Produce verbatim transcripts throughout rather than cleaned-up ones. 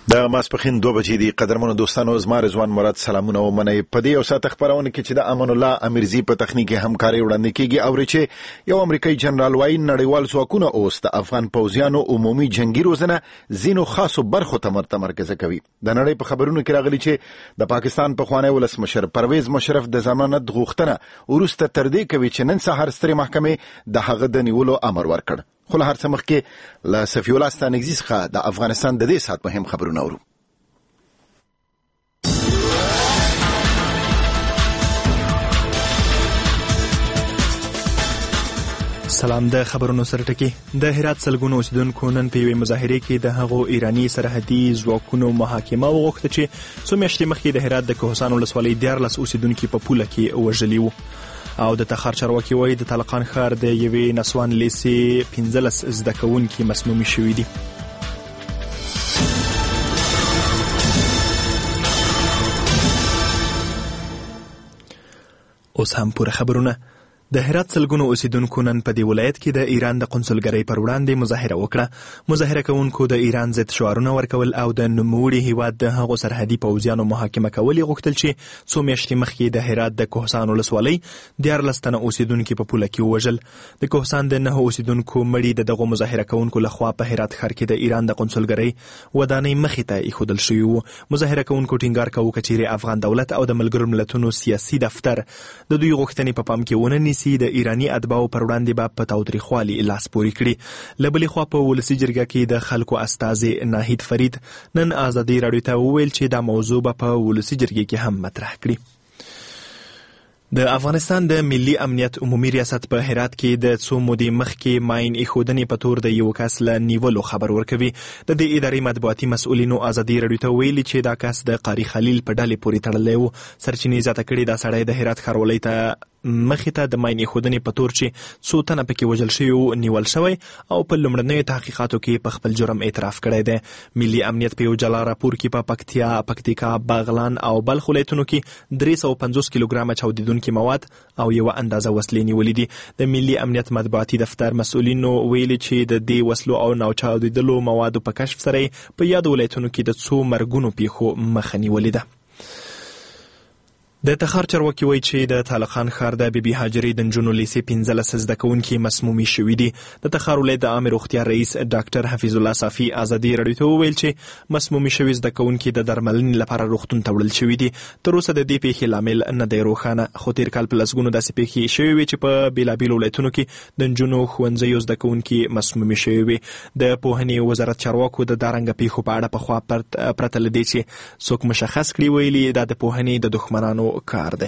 د ماسپښین دوه بجې دي. قدرمنو دوستانو، زما رضوان مراد سلامونه ومنئ. په دې یو ساعت خبرونه کې چې د امان الله امیرزي په تخنیکي همکاري وړاندې کیږي او چې یو امریکایي جنرال وايي نړیوال ځواکونه اوس د افغان پوځیانو عمومي جنگي روزنه ځینو خاصو برخو ته متمرکز کوي. د نړۍ په خبرونو کې راغلي چې د پاکستان پخوانی ولسمشر پرویز مشرف د ضمانت غوښتنه وروسته تر دې کوي چې نن سهار سترې محکمې د هغه د نیولو امر ورکړ. خو له هر څه مخکې له صفي الله ستانکزي څخه د افغانستان د دې ساعت مهم خبرونه اورو. سلام. د خبرونو سره ټکی. د هرات سلګونو اوسیدونکو نن په یوې مظاهرې کې د هغو ایراني سرحدي ځواکونو محاکمه وغوښته چې څو میاشتې مخکې د هرات د کوهستان ولسوالۍ دیارلس اوسیدونکي په پوله کې وژلي وو. او د تخار چارواکي وایي د طالقان ښار د یوې نسوان لیسې پنځلس زده کوونکي مسمومي شوي دي. اوس هم پوره خبرونه. د هرات سلګونو اوسیدونکو نن په دې ولایت کې د ایران د قنصلګرۍ پر وړاندې مظاهره وکړه. مظاهره کوونکو د ایران ضد شعارونه ورکول او د نوموړي هیواد د هغو سرحدي پوځیانو محاکمه کول یې غوښتل چې څو میاشتې مخکې د هرات د کوهستان ولسوالۍ دیارلس تنه اوسیدونکي په پوله کې ووژل. د کوهستان د نهه اوسیدونکو مړي د دغو مظاهره کوونکو لخوا په هرات ښار کې د ایران د قنصلګرۍ ودانۍ مخې ته ایښودل شوي وو. مظاهره کوونکو ټینګار کاوه که چیرې افغان دولت او د ملګرو ملتونو سیاسي دفتر د دوی غوښتنې په پام کې ونه نیسي د ایرانی اتباعو پر وړاندې به په تاوتریخوالي لاس پورې کړي. له بلې خوا په ولسي جرګه کې د خلکو استازي ناهید فرید نن ازادي راډیو ته وویل چې دا موضوع به په ولسي جرګه کې هم مطرح کړي. د افغانستان د ملي امنیت عمومي ریاست په هرات کې د څو مودې مخکې ماین ایښودنې په تور د یو کس له نیولو خبر ورکوي. د دې ادارې مطبوعاتي مسؤلینو ازادي راډیو ته ویلي چې دا کس د قاری خلیل په ډلې پورې تړلی و. سرچینې زیاته کړي دا سړی د هرات ښاروالۍ ته مخې ته د ماین ایښودنې په تور چې څو تنه پکې وژل شوي وو نیول شوی او په لومړنیو تحقیقاتو کې په خپل جرم اعتراف کړی دی. ملي امنیت په یو جلا راپور کې په پکتیا، پکتیکا، باغلان او بلخ ولایتونو کې درې سوه پنځوس کیلوګرامه چاودیدونکي مواد او یو اندازه وسلې نیولې دي. د ملي امنیت مطبوعاتي دفتر مسؤلینو ویلي چې د دې وسلو او ناچاودیدلو موادو په کشف سره په یادو ولایتونو کې د څو مرګونو پیښو مخه نیولې ده. د تخار چارواکي وایي چې د طالقان ښار د بیبي هاجرې د نجونو لیسې پنځلس زده کوونکي مسمومي شوي دي. د تخار ولایت د عامې روغتیا رئیس ډاکټر حفیظ الله صافي ازادي راډیو ته وویل چې مسمومي شوي زده کوونکي د درملنې لپاره روغتون ته وړل شوي دي. تر اوسه د دې پیښې لامل نه دی روښانه، خو تېر کال په لسګونو داسې پیښې شوې وې چې په بېلابېلو ولایتونو کې د نجونو ښوونځیو زده کوونکي مسمومي شوي وي. د پوهنې وزارت چارواکو د دارنګه پیښو په اړه پخوا پرته له دې چې څوک مشخص کړي ویلي دا د پوهنې د دښمنانو کار دی.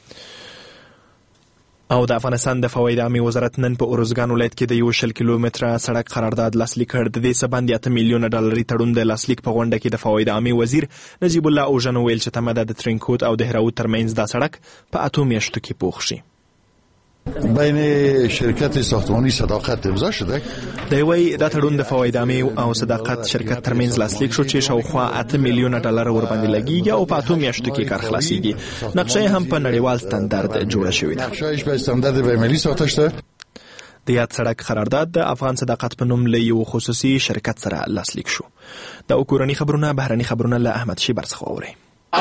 او د افغانستان د فواید عامې وزارت نن په اروزګان ولایت کې د یو شل کیلومتره سړک قرارداد لاسلیک کړ. د دې څه باندې اته میلیونه ډالري تړون د لاسلیک په غونډه کې د فواید عامې وزیر نجیب الله اوژن ویل چې تمه ده د ترینکوټ او د هراود ترمنځ دا سړک په اتو میاشتو کې پوخ شي. بین شرکت ساختمانی صداقت امضا شده. دی وایي دا تړون د فواید عامې او صداقت شرکت ترمنځ لاسلیک شو چې شاوخوا اته میلیونه ډالر ورباندې لګیږي او په اتو میاشتو کې کار خلاصیږي. نقشه هم په نړیوال ستاندرد جوړه شوې ده. نقشه‌اش به استاندارد بین‌المللی ساخته شده. د یاد سړک قرارداد د افغان صداقت په نوم له یو خصوصي شرکت سره لاسلیک شو. دا کورني خبرونه بهرني خبرونه له احمد شیبر څخه اورئ.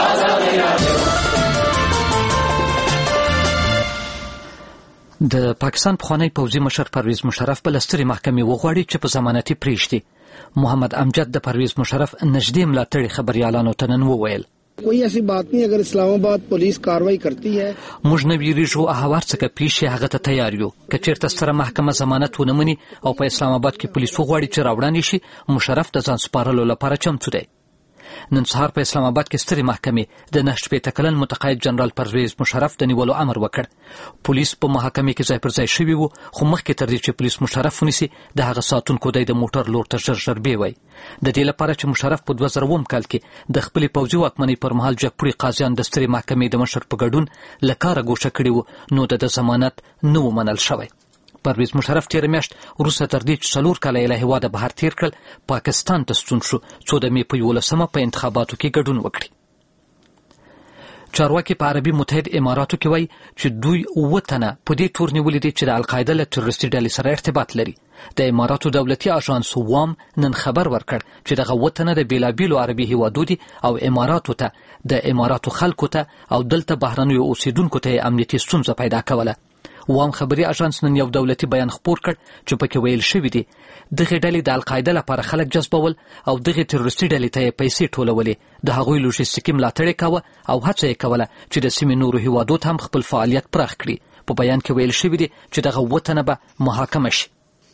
د پاکستان پخوانی پوځي مشر پرویز مشرف په لستري محکمې وغواړي چې په ضمانتي پریږدي. محمد امجد د پرویز مشرف نږدې ملاتړي خبريالانو ته نن وویل کوئی ایسی بات نہیں اگر اسلام آباد پولیس کاروائی کرتی ہے موږ نه ویریږو هغه څه پیښ هغه ته تیار یو. که چیرته ستره محکمه ضمانت ونه مني او په اسلام آباد کې پولیس وغواړي چې راوړاندې شي، مشرف د ځان سپارلو لپاره چمتو دی. نن سهار په اسلام آباد کې سترې محکمې د نه شپېته کلن متقاعد جنرال پرویز مشرف د نیولو امر وکړ. پولیس په محکمې کې ځای پر ځای شوي وو، خو مخکې تر دې چې پولیس مشرف ونیسي د هغه ساتونکو دی د موټر لور ته ژر ژر بیوی. د دې لپاره چې مشرف په دوه زره اووم کال کې د خپلې پوځي واکمنۍ پر مهال جګپوړي قاضیان د سترې محکمې د مشر په ګډون له کاره ګوښه کړي وو، نو د ضمانت نه و منل شوی. پرویز مشرف تیر میاشت وروسته تر دې چې څلور کاله یې له هېواده بهر تیر کړل پاکستان ته ستون شو څو د مې په یولسمه په انتخاباتو کې ګډون وکړي. چارواکي په عربي متحد اماراتو کې وایي چې دوی اووه تنه په دې تور نیولي دي چې د القاعده له تروریستي ډلې سره ارتباط لري. د اماراتو دولتي اژانس وام نن خبر ورکړ چې دغه اووه تنه د بیلابیلو عربي هیوادو دي او اماراتو ته د اماراتو خلکو ته او دلته بهرنیو اوسیدونکو ته امنیتي ستونزه پیدا کوله. وام خبري اژانس نن یو دولتي بیان خپور کړ چې پکې ویل شوی دی دغه ډلې د القاعده لپاره خلک جذبول او دغه تروریستي ډلې ته پیسې ټولولې، د هغوی لوژستیکي ملاتړ یې کاوه او هڅه یې کوله چې د سیمې نورو هیوادو ته هم خپل فعالیت پراخ کړي. په بیان کې ویل شوی دی چې دغه اووه تنه به محاکمه شي.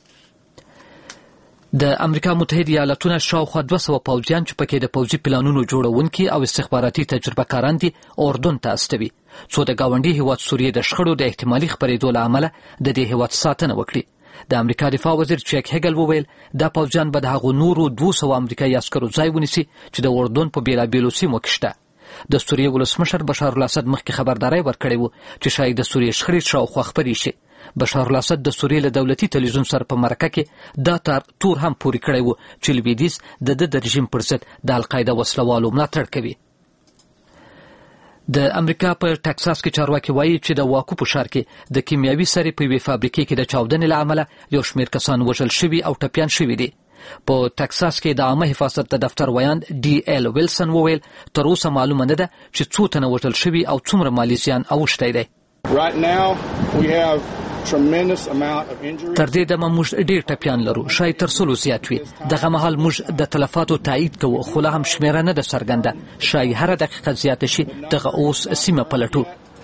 د امریکا متحده ایالاتونو شاوخوا دوه سوه پوځیان چې پکې د پوځي پلانونو جوړونکي او استخباراتي تجربه کاران دي اردن ته استوي څو د ګاونډي هیواد سوریې د شخړو د احتمالي خپرېدو له امله د دې هیواد ساتنه وکړي. د امریکا دفاع وزیر چیک هیګل وویل دا پوځیان به د هغو نورو دوه سوه امریکایي عسکرو ځای ونیسي چې د اردن په بیلابیلو سیمو کې شته. د سوریې ولسمشر بشار الاسد مخکې خبرداری ورکړی و چې شاید د سوریې شخړې شاوخوا خپرې شي. بشار الاسد د سوریې له دولتي تلویزیون سره په مرکه کې دا تور هم پورې کړی و چې لویدیځ د ده د رژیم پر ضد د القاعده وسلوالو ملاتړ کوي. د امریکا په ټکساس کې چارواکي وایي چې د واکو په ښار کې د کیمیاوي سرې په یوې فابریکې کې د چاودنې له امله یو شمېر کسان وژل شوي او ټپیان شوي دي. په ټکساس کې د عامه حفاظت د دفتر ویاند ډي ایل ویلسن وویل تر اوسه معلومه نه ده چې څو تنه وژل شوي او څومره مالي زیان اوښتی دی. تر دې دمه موږ ډېر ټپیان لرو، شاید تر سلو زیات وي. دغه مهال موږ د تلفاتو تایید کوو خو لا هم شمېره نه ده څرګنده، شاید هره دقیقه زیاته شي. دغه اوس سیمه پلټو.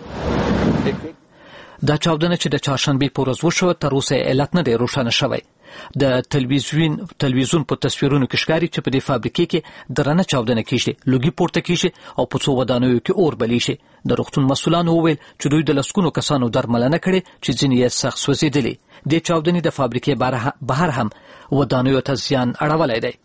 دا چاودنه چې د چهارشنبې په ورځ وشوه تر اوسه علت نه دی روښانه شوی. د تلویزیون تلویزیون په تصویرونو کې ښکاري چې په دې فابریکې کې درنه چاودنه کیږي، لوګي پورته کیږي او په څو ودانیو کې اور بلی شي. د روغتون مسؤلانو وویل چې دوی د لسګونو کسانو درملنه کړې چې ځینې یې سخت سوځېدلي. دې چاودنې د فابریکې بهر هم ودانیو ته زیان اړولی دی.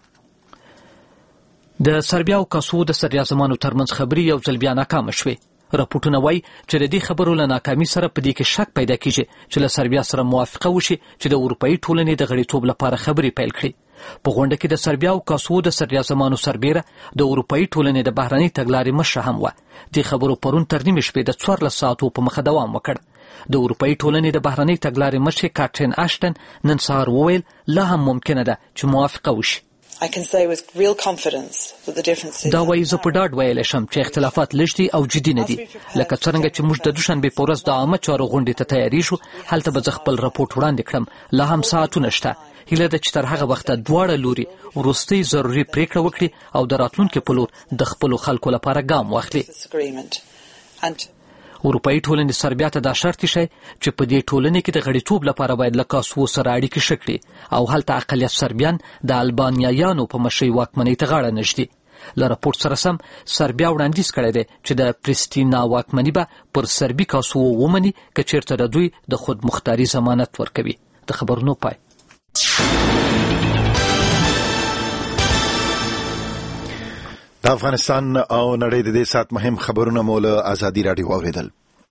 د سربیا او کاسوو د صدراعظمانو ترمنځ خبرې یو ځل بیا ناکامه شوې. راپورټونه وایي چې د دې خبرو له ناکامي سره په دې کې شک پیدا کیږي چې له سربیا سره موافقه وشي چې د اروپایي ټولنې د غړیتوب لپاره خبرې پیل کړي. په غونډه کې د سربیا او کاسوو د صدراعظمانو سربیره د اروپایي ټولنې د بهرنۍ تګلارې مشره هم وه. دې خبرو پرون تر نیمې شپې د څوارلس ساعتو په مخه دوام وکړ. د اروپایي ټولنې د بهرنۍ تګلارې مشرې کاترین اشټن نن سهار وویل لا هم ممکنه ده چې موافقه وشي. دا وایي زه په ډاډ ویلی شم چې اختلافات لږ دي او جدي نه دي. لکه څرنګه چې موږ د دوشنبې په ورځ د عامه چارو غونډې ته تیاریږو هلته به زه خپل رپورټ وړاندې کړم. لا هم ساعتونه شته. هیله ده چې تر هغه وخته دواړه لوري وروستۍ ضروري پریکړه وکړي او د راتلونکي په لور د خپلو خلکو لپاره ګام واخلي. اروپایي ټولنې سربیا ته دا شرط ایښی چې په دې ټولنې کې د غړیتوب لپاره باید له کاسوو سره اړیکې ښه کړي او هلته اقلیت سربیان د البانیایانو په مشرۍ واکمنۍ ته غاړه نه ږدي. له راپورټ سره سم سربیا وړاندیز کړی دی چې د پریسټینا واکمني به پر سربي کاسوو ومني که چېرته د دوی د خودمختاري ضمانت ورکوي. د خبرونو پای. د افغانستان او نړۍ د دې سات مهم خبرونه مو له ازادي راډیو واورېدل.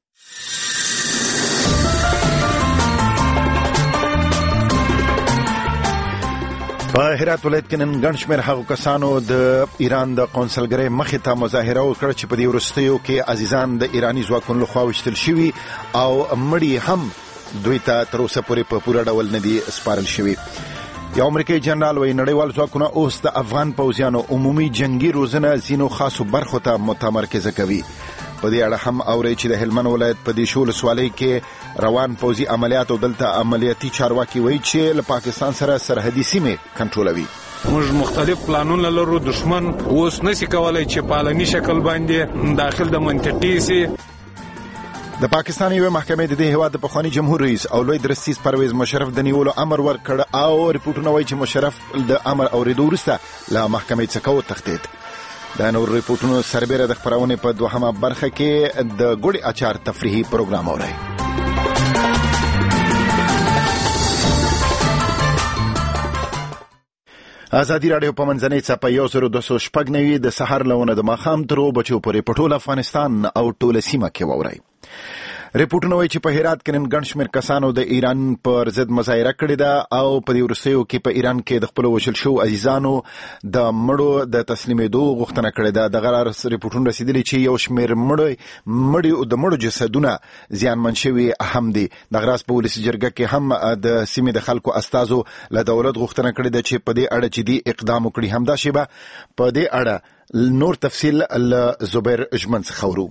په هرات ولایت کې نن ګڼ شمېر هغو کسانو د ایران د قونسلګرۍ مخې ته مظاهره وکړه چې په دې وروستیو کې عزیزان د ایراني ځواکونو لخوا وژل شوي او مړي هم دوی ته تر اوسه پورې په پوره ډول نه دي سپارل شوي. یو امریکایي جنرال وایي نړیوال ځواکونه اوس د افغان پوځیانو عمومي جنگي روزنه ځینو خاصو برخو ته متمرکزه کوي. په دې اړه هم اورئ چې د هلمند ولایت په دیشو ولسوالۍ کې روان پوځي عملیات او دلته عملیاتي چارواکي وایي چې له پاکستان سره سرحدي سیمې کنټرولوي. موږ مختلف پلانونه لرو. دشمن اوس نشي کولای چې په عالمي شکل باندې داخل د منطقې سي. د پاکستان یوې محکمې د دې هېواد د پخواني جمهور رئیس او لوی درستیز پرویز مشرف د نیولو امر ورکړ او ریپورټونه وایي چې مشرف د امر اورېدو وروسته له محکمې څخه وتښتېد. دا نور ریپورټونو سربیره د خپرونې په دوهمه برخه کې د ګوړې اچار تفریحي پروګرام اورئ. ازادي راډیو په منځنۍ څپه یو زر دوه سوه شپږ نوي د سهار له ونه د ماښام تر اوو بجو پورې په ټول افغانستان او ټوله سیمه کې واورئ. ریپورټونه وایي چې په هرات کې نن ګڼ شمېر کسانو د ایران پر ضد مظاهره کړې ده او په دې وروستیو کې په ایران کې د خپلو وژل شوو عزیزانو د مړو د تسلیمېدو غوښتنه کړې ده. دغه ریپورټونه رسېدلي چې یو شمېر مړي مړي د مړو جسدونه زیانمن شوي هم دي. دغه راز په ولسي جرګه کې هم د سیمې د خلکو استازو له دولت غوښتنه کړې ده چې په دې اړه چې دی اقدام وکړي. همدا شیبه په دې اړه نور تفصیل له زبیر ژمن څخه ورو.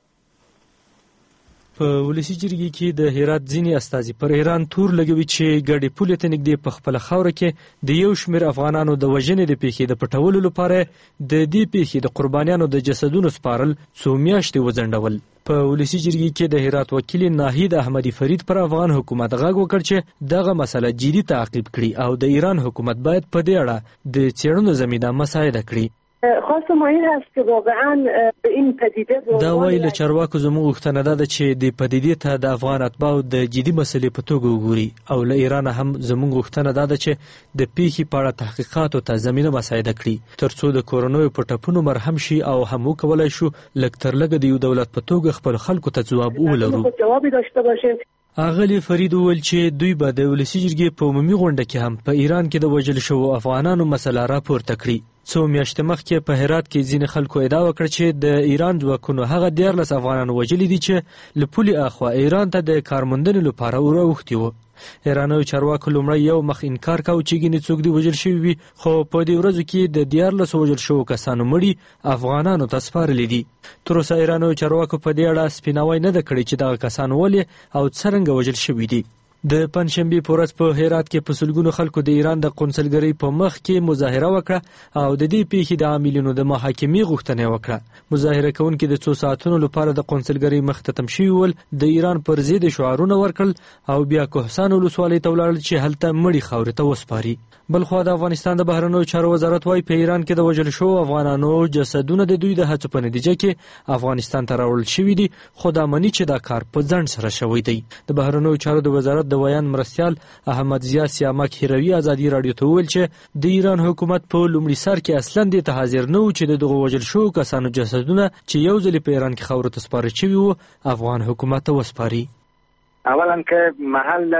په ولسي جرګې کې د هرات ځینې استازي پر ایران تور لګوي چې ګډې پولې ته نږدې په خپله خاوره کې د یو شمېر افغانانو د وژنې د پیښې د پټولو لپاره د دې پیښې د قربانیانو د جسدونو سپارل څو میاشتې وځنډول. په ولسي جرګې کې د هرات وکیل ناهید احمدي فرید پر افغان حکومت غږ وکړ چې دغه مسله جدي تعقیب کړي او د ایران حکومت باید په دې اړه د څېړنو زمینه مساعده کړي. خواستم این هست که واقعا به این پدیده دا وایي له چارواکو زموږ غوښتنه ده چې د پدیدې ته د افغان اتباعو د جدي مسلې په توګه وګوري او له ایران هم زموږ غوښتنه ده چې د پیښې په اړه تحقیقاتو ته زمینه مساعده کړي ترڅو د کورنیو په ټپونو مرهم شي او هم وکولای شو لږ تر لږه د یو دولت په توګه خپل خلکو ته ځواب ولرو. اغلی فرید وویل چې دوی به د ولسي جرګې په عمومي غونډه کې هم په ایران کې د وژل شوو افغانانو مسله راپورته کړي. څو میاشتې مخکې په هرات کې ځینې خلکو ادعا وکړه چې د ایران ځواکونو هغه دیارلس افغانان وژلي دي چې له پولې اخوا ایران ته د کارموندنې لپاره وراوښتي وو. ایرانیو چارواکو لومړی یو مخ انکار کاوه چې ګینې څوک دې وژل شوي وي خو په دې ورځو کې د دیارلسو وژل شوو کسانو مړي افغانانو ته سپارلي دي. تر اوسه ایرانیو چارواکو په دې اړه سپیناوی نه ده کړی چې دغه کسان ولې او څرنګه وژل شوي دي. د پنځشنبې په ورځ په هرات کې په سلګونو خلکو د ایران د قونسلګرۍ په مخ کې مظاهره وکړه او د دې پیښې د عاملینو د محاکمې غوښتنه وکړه. مظاهره کوونکي د څو ساعتونو لپاره د قونسلګرۍ مخ ته تم شوي ول، د ایران پر ضد شعارونه ورکړل او بیا کوهستان ولسوالۍ ته ولاړل چې هلته مړي خاورې ته وسپاري. بلخوا د افغانستان د بهرنیو چارو وزارت وايي په ایران کې د وژل شوو افغانانو جسدونه د دوی د هڅو په نتیجه کې افغانستان ته راوړل شوي دي خو دا مني چې دا کار په ځنډ سره شوی دی. د بهرنیو چارو د وزارت د ویان مرستیال احمد ضیا سیامک هیروي ازادي رادیو ته وویل چې د ایران حکومت په لومړي سر کې اصلا دې ته حاضر نه و چې د دغو وژل شوو کسانو جسدونه چې یو ځل په ایران کې خاورو ته سپارل شوي وو افغان حکومت ته وسپاري. اولا که محل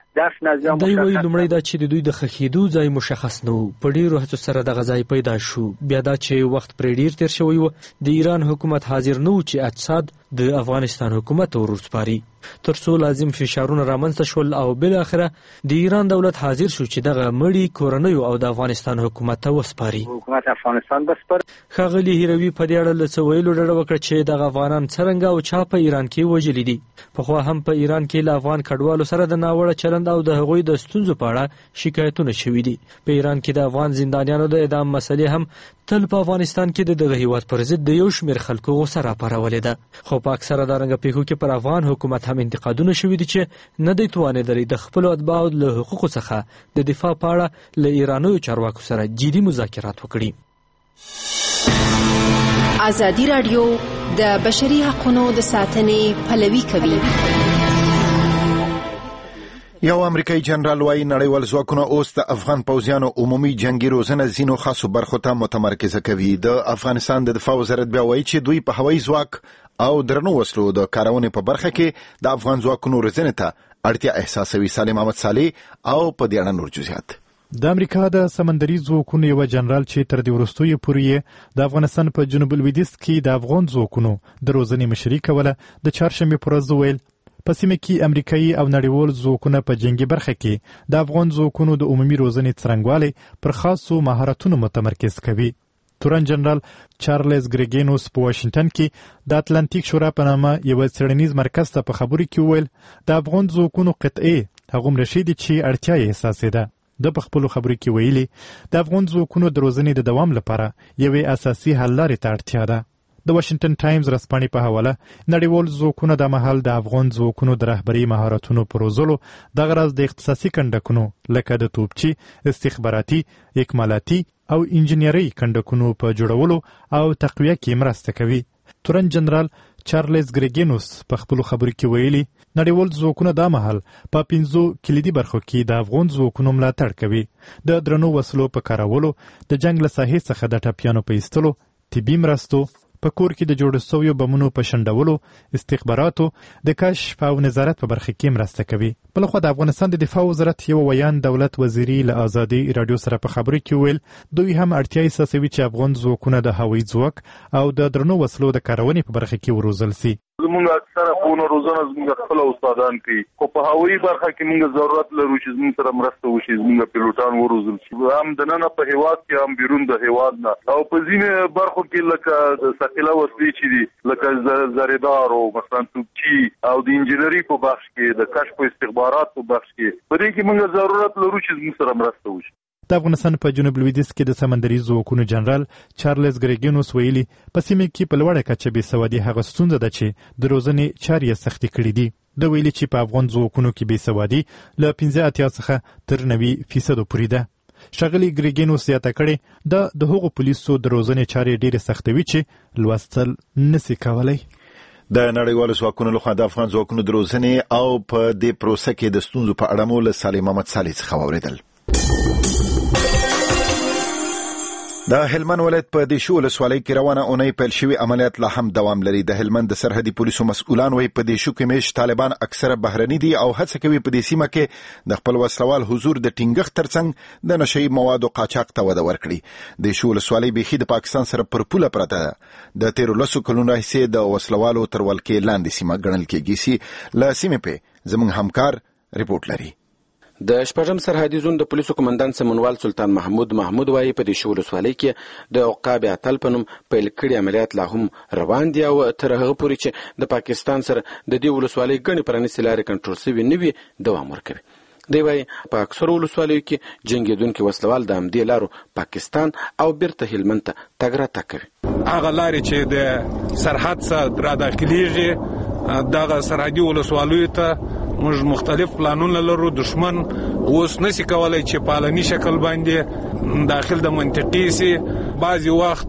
دوی وایي لومړی دا چې د دوی د ښخېدو ځای مشخص نه و، په ډېرو هڅو سره دغه ځای پیدا شو، بیا دا چې وخت پرې ډېر تېر شوی و د ایران حکومت حاضر نه و چې اجساد د افغانستان حکومت ته ورسپاري. تر څو لازم فشارونه رامنځته شول او بالاخره د ایران دولت حاضر شو چې دغه مړي کورنیو او د افغانستان حکومت ته وسپاري. حکومت افغانستان بسپاري. ښاغلي هیروي په دې اړه له څه ویلو ډډه وکړه چې دغه افغانان څرنګه او چا په ایران کې وژلي دي. پخوا هم په ایران کې له افغان کډوالو سره د ناوړه چلند او د هغوی د ستونزو په اړه شکایتونه شوي دي. په ایران کې د افغان زندانیانو د اعدام مسلې هم تل په افغانستان کې د دغه هیواد پر ضد د یو شمېر خلکو غوسه راپارولې ده، خو په اکثره دارنګه پیښو کې پر افغان حکومت هم انتقادونه شوي دي چې نه دی توانېدلی د خپلو اتباعو له حقوقو څخه د دفاع په اړه له ایرانیو چارواکو سره جدي مذاکرات وکړي. ازادي راډیو د بشري حقوقو د ساتنې پلوي کوي. یو امریکایي جنرال وايي نړیوال ځواکونه اوس د افغان پوځیانو عمومي جنگي روزنه ځینو خاصو برخو ته متمرکزه کوي. د افغانستان د دفاع وزارت بیا وايي چې دوی په هوایي ځواک او درنو وسلو د کارونې په برخه کې د افغان ځواکونو روزنې ته اړتیا احساسوي. سالم احمد صالح او په دې اړه نور جزئیات. د امریکا د سمندري ځواکونو یو جنرال چې تر دې وروستیو پورې د افغانستان په جنوب لویدیځ کې د افغان ځواکونو د روزنې مشري کوله، د چهارشنبې پر ورځ ویل په سیمه کې امریکایي او نړیوال ځواکونه په جنگي برخه کې د افغان ځواکونو د عمومي روزنې څرنګوالی پر خاصو مهارتونو متمرکز کوي. تورن جنرال چارلز ګریګینوس په واشنگټن کې د اتلانتیک شورا په نامه یو څېړنیز مرکز ته په خبرو کې وویل د افغان ځواکونو قطعې هغومره شي دي چې اړتیا یې احساسېده. د په خپلو خبرو کې ویلي د افغان ځواکونو د روزنې د دوام لپاره یوې اساسي حل لارې ته اړتیا ده. د واشنگټن ټایمز رسپانې په حواله نړیوال ځواکونه د مهال د افغان ځواکونو د رهبري مهارتونو په روزلو دغه راز د اختصاصي کندکونو لکه د توپچي، استخباراتي، اکمالاتي او انجینري کندکونو په جوړولو او تقویه کې مرسته کوي. تورن جنرال چارلز ګریګینوس په خپلو خبرو کې ویلي نړیوال ځواکونه دا مهال په پنځو کلیدي برخو کې د افغان ځواکونو ملاتړ کوي. د درنو وسلو په کارولو، د جنگ له ساحې څخه د ټپیانو په ایستلو، طبي مرستو، په کور کې د جوړ شویو بمونو په شنډولو، استخباراتو، د کشف او نظارت په برخه کې مرسته کوي. بلخوا د افغانستان د دفاع وزارت یو ویان دولت وزیري له آزادي رادیو سره په خبرو کې ویل دوی هم اړتیا احساسوي چې افغان ځواکونه د هوایي ځواک او د درنو وسلو د کارونې په برخه کې وروزل سي. زمونږ اکثره خونه روزانه زمونږ خپل استادان کوي، خو په هوایي برخه کې موږ ضرورت لرو چې زمونږ سره مرسته وشي، زمونږ پیلوټان وروزل شي، هم دننه په هیواد کې هم بیرون د هیواد نه. او په ځینې برخو کې لکه د ثقيله وسلې چې دي لکه زریدار او مثلا توپچي او د انجینري په بخش کې د کشف او استخبارات په بخش کې په دې کې موږ ضرورت لرو چې زمونږ سره مرسته وشي. د افغانستان په جنوب لویدیځ کې د سمندري ځواکونو جنرال چارلز ګریګینوس ویلي په سیمه کې په لوړه کچه بې سوادي هغه ستونزه ده چې د روزنې چارې یې سختې کړې دي. د ویلي چې په افغان ځواکونو کې بې سوادي له پنځه اتیا څخه تر نوي فیصدو پورې ده. ښاغلي ګریګینوس زیاته کړې دا د هغو پولیسو د روزنې چارې ډېرې سختوي چې لوستل نسي کولی. د نړیوالو ځواکونو لخوا د افغان ځواکونو د روزنې او په دې پروسه کې د ستونزو په اړه مو له صالح محمد صالح څخه واورېدل. د هلمند ولایت په دیشو ولسوالۍ کې روانه اونۍ پیل شوي عملیات لا هم دوام لري. د هلمند د سرحدي پولیسو مسؤلان وایي په دیشو کې میشت طالبان اکثره بهرني دي او هڅه کوي په دې سیمه کې د خپل وسلوال حضور د ټینګښت ترڅنګ د نشهیي موادو قاچاق ته وده ورکړي. دیشو ولسوالۍ بیخي د پاکستان سره پر پوله پرته ده. د تیرو لسو کلونو راهیسې د وسلوالو تر ولکې لاندې سیمه ګڼل کېږي. سي له سیمې په زموږ همکار ریپورت لري. د شپږم سرحدي زون د پولیسو کمانډان سمونوال سلطان محمود محمود وايي په دې شول ولسوالۍ کې د عقاب اتل په نوم پیل کړي عملیات لا هم روان دي او تر هغه پورې چې د پاکستان سره د دې ولسوالۍ ګڼې پرانیستې لارې کنټرول شوي نه وي دوام ورکوي. دی وايي په اکثرو ولسوالیو کې جنګېدونکي وسلوال د همدې لارو پاکستان او بیرته هلمند ته تګ راتګ کوي. هغه لارې چې د سرحد څخه را داخليږي دغه سرحدي ولسوالیو ته موږ مختلف پلانونه لرو. دشمن اوس نسی کولای چې پالني شکل باندې داخل د منطقې سي. بعضی وخت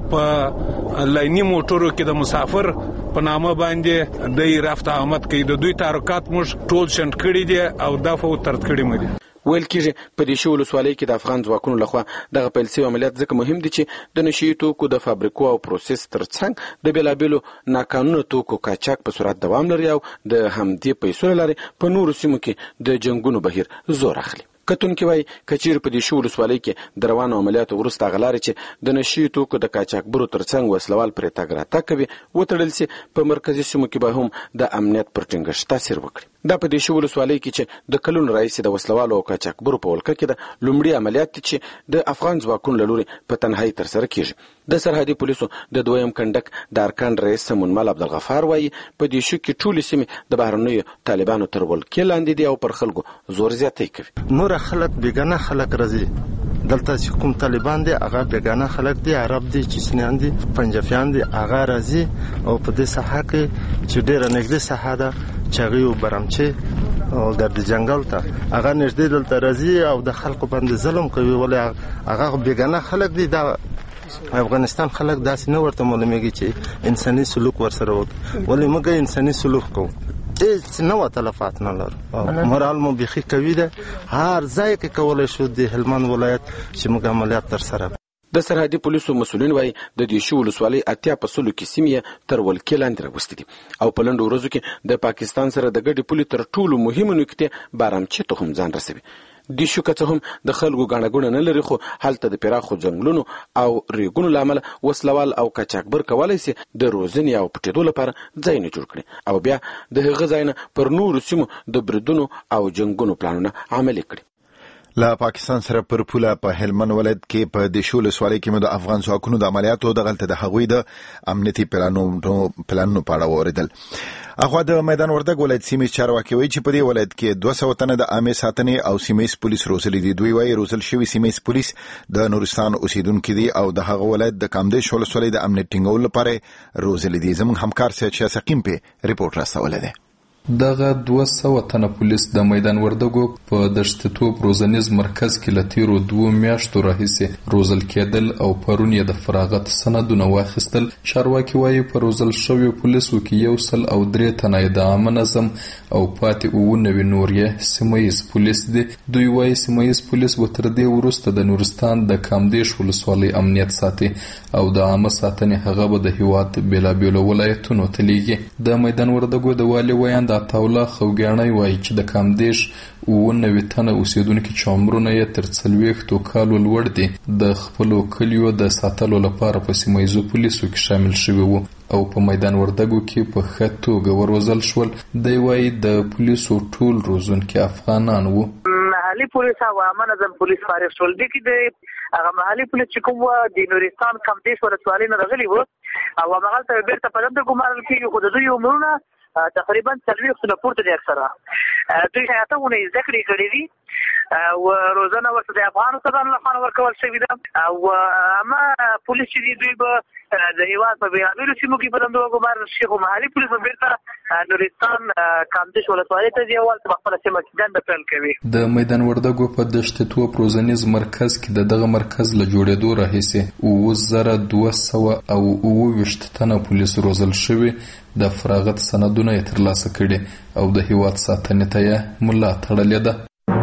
په لایني موټرو کې د مسافر په نامه باندې د رفت آمد کوي. د دوی تحرکات موږ ټول شنډ کړي دي او دفع او ترد کړي مو دي. ویل کېږي په دې شو ولسوالۍ کې د افغان ځواکونو لخوا دغه پیل شوي عملیات ځکه مهم دي چې د نشهیي توکو د فابریکو او پروسس ترڅنګ د بېلابېلو ناقانونه توکو قاچاق په صورت دوام لري او د همدې پیسو له لارې په نورو سیمو کې د جنګونو بهیر زور اخلي. کتونکي وایي که چیرې په دې شو ولسوالۍ کې د روانو عملیاتو وروسته هغه لارې چې د نشهیي توکو د قاچاقبرو ترڅنګ وسلوال پرې تګ راتګ کوي وتړل سي په مرکزي سیمو کې به هم د امنیت پر ټینګښت تاثیر وکړي. دا په دې شو ولسوالۍ کې چې د کلونو راهیسې د وسلوالو او قاچاقبرو په ولکه کې د لومړي عملیات دي چې د افغان ځواکونو له لورې په تنهایي ترسره کېږي. د سرحدي پولیسو د دویم کنډک د ارکان رئیس سمونمل عبدالغفار وایي په دې شو کې ټولې سیمې د بهرنیو طالبانو تر ولکې لاندې دي او پر خلکو زور زیاتی کوي. نور خلک بیګانه خلک راځي دلته چې کوم طالبان دي هغه بیګانه خلک دي، عرب دي، چچنیان دي، پنجابیان دي، هغه راځي او په دې ساحه کې چې ډېره نږدې ساحه ده چاغي او برمچه او د جنگل ته هغه نږدې دلته راځي او د خلکو باندې ظلم کوي. ولې هغه بیګانه خلک دي. دا افغانستان خلک داسې نه ورته معلومیږي چې انساني سلوک ورسره وکړي. ولې موږ انساني سلوک کوو هیڅ نه و تلفات نه لرو. مورال مو بیخي قوي ده. هر ځای کې کولی شو د هلمند ولایت چې موږ عملیات ترسره. د سرحدي پولیسو مسؤلین وایي د دې شو ولسوالۍ اتیا په سلو کې سیمې تر ولکې لاندې راوستې دي او په لنډو ورځو کې د پاکستان سره د ګډې پولې تر ټولو مهمه نکتې بارامچې ته هم ځان رسوي. د شو که څه هم د خلکو ګڼه ګوڼه نه لري خو هلته د پراخو ځنګلونو او ریګونو له امله وسلوال او قاچاقبر کولی سي د روزنې او پټېدو لپاره ځایونه جوړ کړي او بیا د هغه ځای نه پر نورو سیمو د بریدونو او جنګونو پلانونه عملي کړي. له پاکستان سره پر پوله په هلمند ولایت کې په د شو ولسوالۍ کې د افغان ځواکونو د عملیاتو دغلته د هغوی د امنیتي پلانونو پلانونو په اړه واورېدل. اخوا د میدان وردګ ولایت سیمې چارواکي وایي چې په دې ولایت کې دوه سوه تنه د عامې ساتنې او سیمه ییز پولیس روزلي دي. دوی وایي روزل شوي سیمه ییز پولیس د نورستان اوسیدونکي دي او د هغه ولایت د کامدیش ولسوالۍ د امنیت ټینګولو لپاره روزلي دي. زموږ همکار سید شاه سقیم په ریپورت راستولی دی. دغه دوه سوه تنه پولیس د میدان وردګو په دشتتوب روزنیز مرکز کې له تیرو دوو میاشتو راهیسې روزل کېدل او پرون یې د فراغت سندونه واخیستل. چارواکي وایي په روزل شویو پولیسو کې یو سل او درې تنه یې د عامه نظم او پاتې اووه نوي نور یې سیمه ییز پولیس دي. دوی وایي سیمه ییز پولیس به تر دې وروسته د نورستان د کامدېش ولسوالۍ امنیت ساتي او د عامه ساتنې هغه به د هیواد بېلابېلو ولایتونو ته لیږي. د میدان وردګو د والي ویاند عطاالله خوږیاڼی وایي چې د کامدېش اووه نوي تنه اوسېدونکي چې عمرونه یې تر څلوېښتو کالو لوړ دي د خپلو کلیو د ساتلو لپاره په سیمه ییزو پولیسو کې شامل شوي وو او په میدان وردګو کې په ښه توګه وروزل شول. دی وایي د پولیسو ټول روزونکي افغانان وو. محلي پولیس او عامه نظم پولیس فارغ شول. دي کې د هغه محلي پولیس چې کوم وو د نورستان کامدېش ولسوالۍ نه راغلي وو او هماغلته بیرته په دنده ګمارل کېږي خو د دوی عمرونه تقریبا څلوېښتو نه پورته دي. اکثره دوی اته اونۍ زده کړې کړې دي او روزنه ورته د افغانو افغانانو لخوا ورکول شوې ده او عامه پولیس چې دي دوی به د هېواد په بېلابېلو سیمو کې په دنده وګمارل شي خو محلي پولیس به بیرته نورستان کامدېش ولسوالۍ ته ځي او هلته په خپله سیمه کې دنده پیل کوي. د میدان وردګو په دشتتوب روزنیز مرکز کې د دغه مرکز له جوړېدو راهیسې اووه زره دوه سوه او اووه ویشت تنه پولیس روزل شوي د فراغت سندونه یې ترلاسه کړي او د هیواد ساتنې ته یې ملا تړلې ده.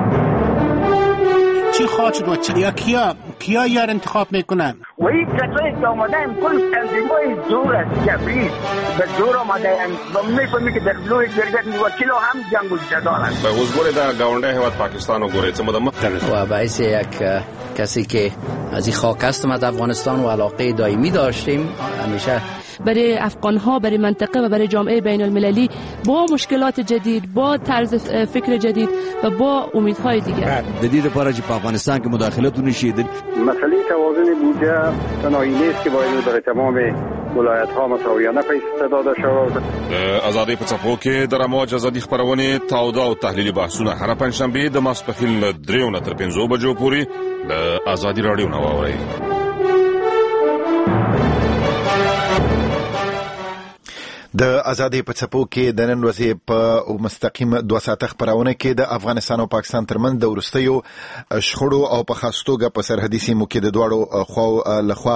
چی خواهد شد و چی؟ یا کیا کیا یار انتخاب میکنن؟ و این کسایی که آمده هم کل تنظیمای زور است جبری به زور آمده هم و میفهمی که در بلوی جرگت وکیل هم جنگ و جدال است. به حضور در گاونده هیواد پاکستان و گوره چه مدام و باعث یک کسی که از این خاک هستم از افغانستان و علاقه دائمی داشتیم همیشه برای افغان‌ها برای منطقه و برای جامعه بین المللی با مشکلات جدید با طرز فکر جدید و با امیدهای دیگر جدید لپاره چې په افغانستان کې مداخلت ونشي. مسئله توازن بودجه تنهایی نیست که باید برای تمام ولایت‌ها مساویانه پیش داده شود. آزادی په څپو کې د رموج ازادي خپرونې تاوده او تحلیلي بحثونه هر پنځشنبه د ماسپښین له دریو نه تر پنځو بجو پورې د آزادي راډیو نه واورئ. د ازادي په څپو کې د نن ورځې په مستقیم دوه ساعته خپرونه کې د افغانستان او پاکستان ترمنځ د وروستیو شخړو او په خاص توګه په سرحدي سیمو کې د دواړو خوا لخوا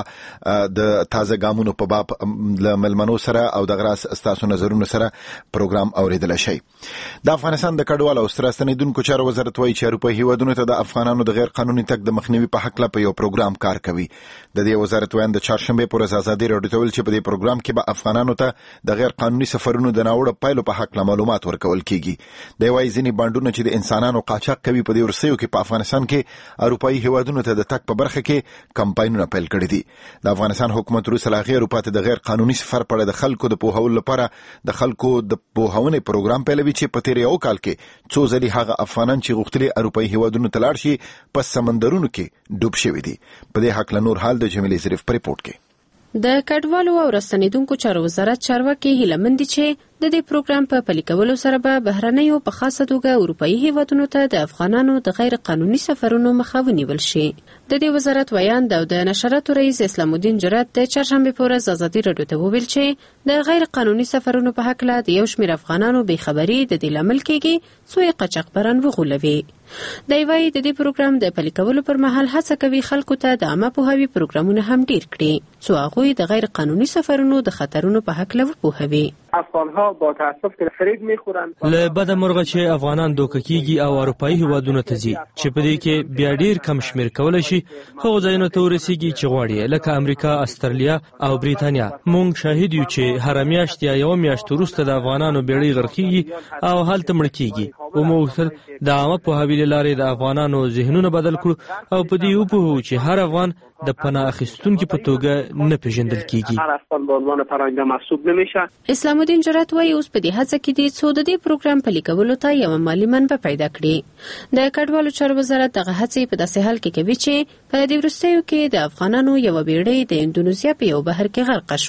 د تازه ګامونو په باب له ملمنو سره او د غراس ستاسو نظرونو سره پروګرام اوریدل شي. د افغانستان د کډوالو او سترستنیدونکو چارو وزارت وایي چې اروپایي هیوادونو ته د افغانانو د غیر قانوني تګ د مخنیوي په حق په یو پروګرام کار کوي. د دې وزارت وایي د چهارشنبه پر ورځ ازادي راډیو ته ویل چې په دې پروګرام کې به افغانانو ته د غیر قانوني سفرونو د ناوړه پایلو په حق معلومات ورکول کیږي. د وایي ځینې بانډونه چې د انسانانو قاچاق کوي په دې ورسېو کې په افغانستان کې اروپایي هیوادونو ته د تک په برخه کې کمپاینونه پیل کړي دي. د افغانستان حکومت روسه لاغي اروپا ته د غیر قانوني سفر په اړه د خلکو د پوهولو لپاره د خلکو د پوهونې پروګرام پیلوي چې په تیر یو کال کې څو ځلې هغه افغانان چې غوښتلي اروپایي هیوادونو ته لاړ شي په سمندرونو کې ډوب شوي دي. په دې حق له نور حال د جمیلې ظریف په ریپورت کې. د کډوالو او راستنیدونکو چارو وزارت چارواکي هیله مند دي چې د دې پروګرام په پلي کولو سره به بهرنیو په خاصه توګه اروپایي هیوادونو ته د افغانانو د غیر قانوني سفرونو مخه ونیول شي. د دې وزارت ویاند او د نشراتو رئیس اسلام الدین جرات د چهارشنبه په ورځ ازادي راډیو ته وویل چې د غیر قانوني سفرونو په حق له د یو شمېر افغانانو بې خبري د دې لامل کېږي څو یې قاچاقبران وغولوي. د وایي د دې پروګرام د پلي کولو پر مهال هڅه کوي خلکو ته د عامه پوهاوي پروګرامونه هم ډیر کړي څو هغوی د غیر قانوني سفرونو د خطرونو په حق له وپوهوي. افغانها با تاسف که فریب میخورن له بده مرغه چې افغانان دوکه کیږي او اروپایي هیوادونو ته ځي چې په دې کې بیا ډیر کم شمیر کولای شي هغه ځایونو ته ورسیږي چې غواړي لکه امریکا، استرالیا او بریتانیا. مونږ شاهد یو چې هر میاشت یا یو میاشت وروسته د افغانانو بیړۍ غرقېږي او هلته مړ کیږي. او موږ د عامه پوهاوي لارې د افغانانو ذهنونه بدل کړو او په دې وپوهو چې هر افغان د پناه اخیستونکو په توګه نه پیژندل کیږي. هر افغان به عنوان پناهنده محسوب نمیشه. اسلام الدین جرات وایي اوس په دې هڅه کې دي څو د دې پروګرام پلي کولو ته یو مالي منبع پیدا کړي. د کډوالو چارو وزارت دغه هڅې په داسې حال کې کوي چې په دې وروستیو کې د افغانانو یو بیړۍ د اندونیزیا په یو بهر کې غرق شوه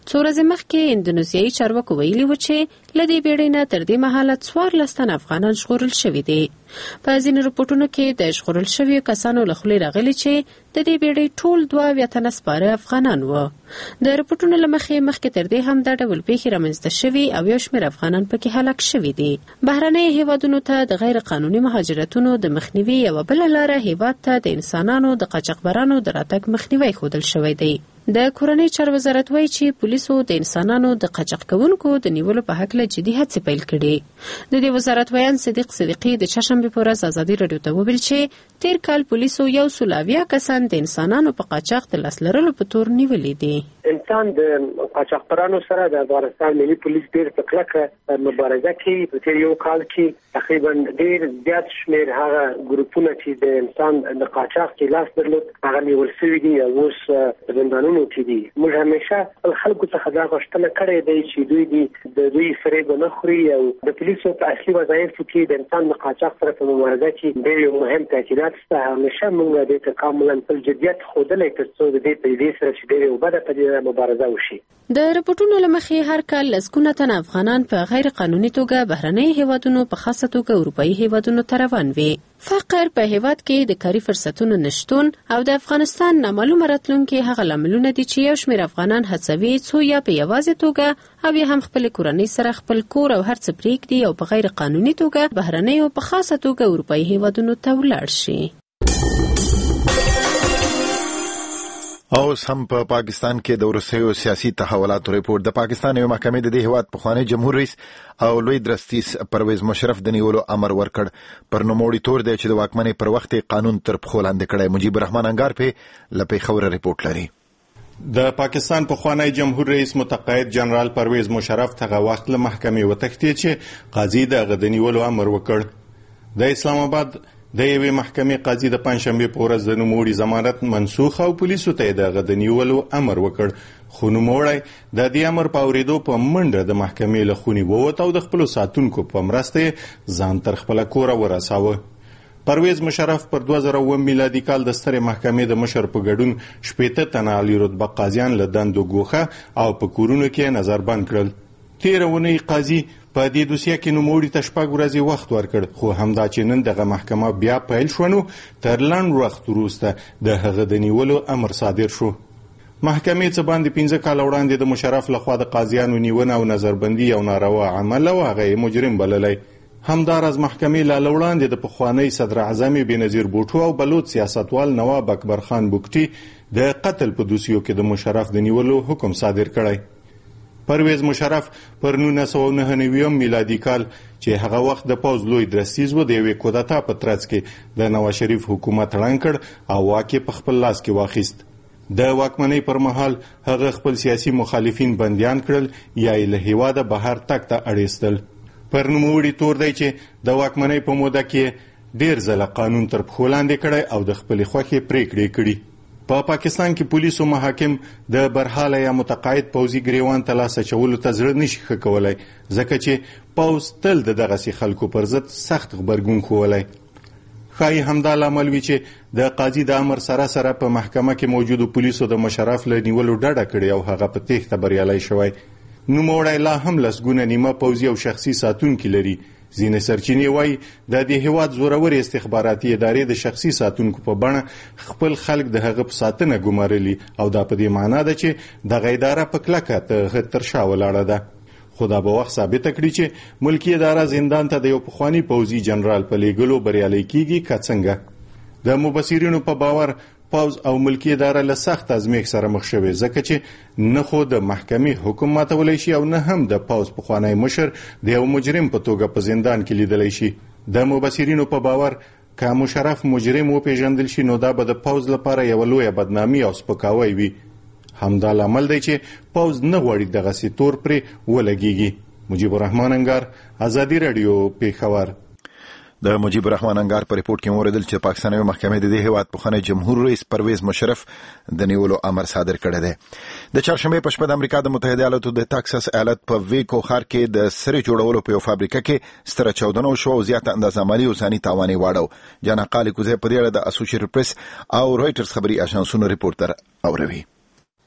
څو ورځې مخکې اندونیزیایي چارواکو ویلي و چې له دې بیړۍ نه تر دې مهاله څوارلس تنه افغانان ژغورل شوي دي. په ځینو رپورټونو کې د ژغورل شویو کسانو له خولې راغلي چې د دې بیړۍ ټول دوه اویا تنه سپاره افغانان وو. د رپورټونو له مخې مخکې تر دې هم دا ډول پیښې رامنځته شوي او یو شمېر افغانان پکې هلاک شوي دي. بهرنیو هیوادونو ته د غیر قانوني مهاجرتونو د مخنیوي یوه بله لاره هیواد ته د انسانانو د قاچاقبرانو د راتګ مخنیوی ښودل شوی دی. د کورنۍ چارو وزارت وایي چې پولیسو د انسانانو د قاچاق کوونکو د نیولو په هکله جدي هڅې پیل کړي. د دې وزارت ویان صدیق صدیقي د چهارشنبې په ورځ ازادي راډیو ته وویل چې تیر کال پولیسو یو سل اویا کسان د انسانانو په قاچاق د لاس لرلو په تور نیولي دي. انسان د قاچاقبرانو سره د افغانستان ملي پولیس ډېر په کلکه مبارزه کوي. په تیر یو کال کې تقریبا ډېر زیات شمېر هغه ګروپونه چې د انسان د قاچاق کې لاس درلود هغه نیول شوي دي او اوس په زندانونو کې دي. موږ همیشه خپل خلکو څخه دا غوښتنه کړې ده چې دوی دي د دوی فریب ونه خوري او د پولیسو په اصلي وظایفو کې د انسان د قاچاق سره په مبارزه کې ډېر یو مهم تاکیدات شته. همیشه موږ دې ته کاملا خپل جدیت ښودلی تر څو د دې پدیدې سره چې ډېر یو بده پدیده مبارزه وشي. د رپورټونو له مخې هر کال لسګونه تنه افغانان په غیر قانوني توګه بهرنیو هیوادونو په خاصه توګه اروپایي هیوادونو ته روان وي. فقر په هیواد کې د کاري فرصتونو نشتون او د افغانستان نامعلومه راتلونکي هغه لاملونه دي چې یو شمېر افغانان هڅوي څو یا په یوازې توګه او یا هم خپل کورنۍ سره خپل کور او هر څه پرېږدي او په غیر قانوني توګه بهرنیو په خاصه توګه اروپایي هیوادونو ته ولاړ شي. اوس هم په پا پاکستان کې د وروستیو سیاسي تحولاتو ریپورت. د پاکستان یو محکمې د دې هیواد پخوانی جمهور رئیس او لوی درستیز پرویز مشرف د نیولو امر ورکړ. پر نوموړي تور دی چې د واکمنۍ پر وخت قانون تر پښو لاندې کړی. مجيب الرحمن انګار په له پیښور ریپورت لري. د پاکستان پخوانی جمهور رئیس متقاعد جنرال پرویز مشرف ته وخت له محکمې وتښتید چې قاضي د غد نیولو امر وکړ. د اسلام آباد د یوې محکمې قاضي د پنځشنبې په ورځ د نوموړي ضمانت منسوخ او پولیسو ته د غد نیولو امر وکړ. خو نوموړی د دې امر په اورېدو په منډه د محکمې له خونې ووت او د خپلو ساتونکو په مرسته ځان تر خپله کوره ورساوه. پرویز مشرف پر دوه زره اووه میلادي کال د سترې محکمې د مشر په ګډون شپېته تنه عالي رتبه قاضیان له دندو ګوښه او په کورونو کې نظربند کړل. تېره اونۍ قاضي په دې دوسیه کې نوموړي ته شپږ ورځې وخت ورکړ. خو همدا چې نن دغه محکمه بیا پیل شوه نو تر لنډ وخت وروسته د هغه د نیولو امر صادر شو. محکمې څه باندې پنځه کاله وړاندې د مشرف لخوا د قاضیانو نیونه او نظربندي یو ناروا عمل او هغه یې مجرم بللی. همداراز محکمې لا وړاندې د پخوانی صدر اعظم بېنظیر بوټو او بلوچ سیاستوال نواب اکبر خان بوکټي د قتل په دوسیو کې د مشرف د نیولو حکم صادر کړی. پرویز مشرف پر نولس سوه نهه نوي میلادي کال چې هغه وخت د پوځ لوی درستیز و د یوې کودتا په ترڅ کې د نواز شریف حکومت ړنګ کړ او واک یې په خپل لاس کې واخیست. د واکمنۍ پر مهال هغه خپل سیاسي مخالفین بندیان کړل یا یې له هیواده بهر تګ ته اړیستل. پر نوموړي تور دی چې د واکمنۍ په موده کې ډېر ځله قانون تر پښو لاندې کړی او د خپلې خوښې پریکړې کړي. په پا پاکستان کې پولیسو محاکم د برحاله یا متقاعد پوځي ګریوان ته لاس اچولو ته زړه نشي ښه کولی ځکه چې پوځ تل د دغسې خلکو پر ضد سخت غبرګون ښوولی. ښایي همدا لامل وي چې د قاضي د امر سره سره په محکمه کې موجودو پولیسو د مشرف له نیولو ډډه کړې او هغه په تېښته بریالی شوی. نوموړی لا هم لسګونه نیمه پوځي او شخصي ساتونکي لري. ځینې سرچینې وایي د دې هیواد زورورې استخباراتي ادارې د شخصي ساتونکو په بڼه خپل خلک د هغه په ساتنه ګمارلي او دا په دې معنا ده چې دغه اداره په کلکه ته تر شا ولاړه ده. خو دا به وخت ثابته کړي چې ملکي اداره زندان ته د یو پخواني پوځي جنرال په لیږلو بریالی کیږي که څنګه. د مبصرینو په باور پوځ او ملکي اداره له سخت ازمیښت سره مخ شوې ځکه چې نه خو د محکمې حکم ماتولی شي او نه هم د پوځ پخوانی مشر د یو مجرم په توګه په زندان کې لیدلی شي. د مبصرینو په باور که مشرف مجرم وپیژندل شي نو دا به د پوځ لپاره یوه لویه بدنامي او سپکاوی وي. همدا لامل دی چې پوځ نه غواړي دغسې تور پرې ولګیږي. مجيب الرحمن انګار، ازادي راډیو، پیښور. د مجيب الرحمن انګار په ریپورت کې موردل چې پاکستاني محکمې د دې هیواد پخوانی جمهور رئیس پرویز مشرف د نیولو امر صادر کړی دی. د چهارشنبې په شپه د امریکا د متحده ایالاتو د ټکساس ایالت په ویکو ښار کې د سرې جوړولو په یو فابریکه کې ستره چاودنه وشوه او زیاته اندازه مالي او ځاني تاوان یې واړو. جانا قالي کوزی په دې اړه د اسوسییټډ پریس او رویټرز خبري اژانسونو ریپورټر اوروي.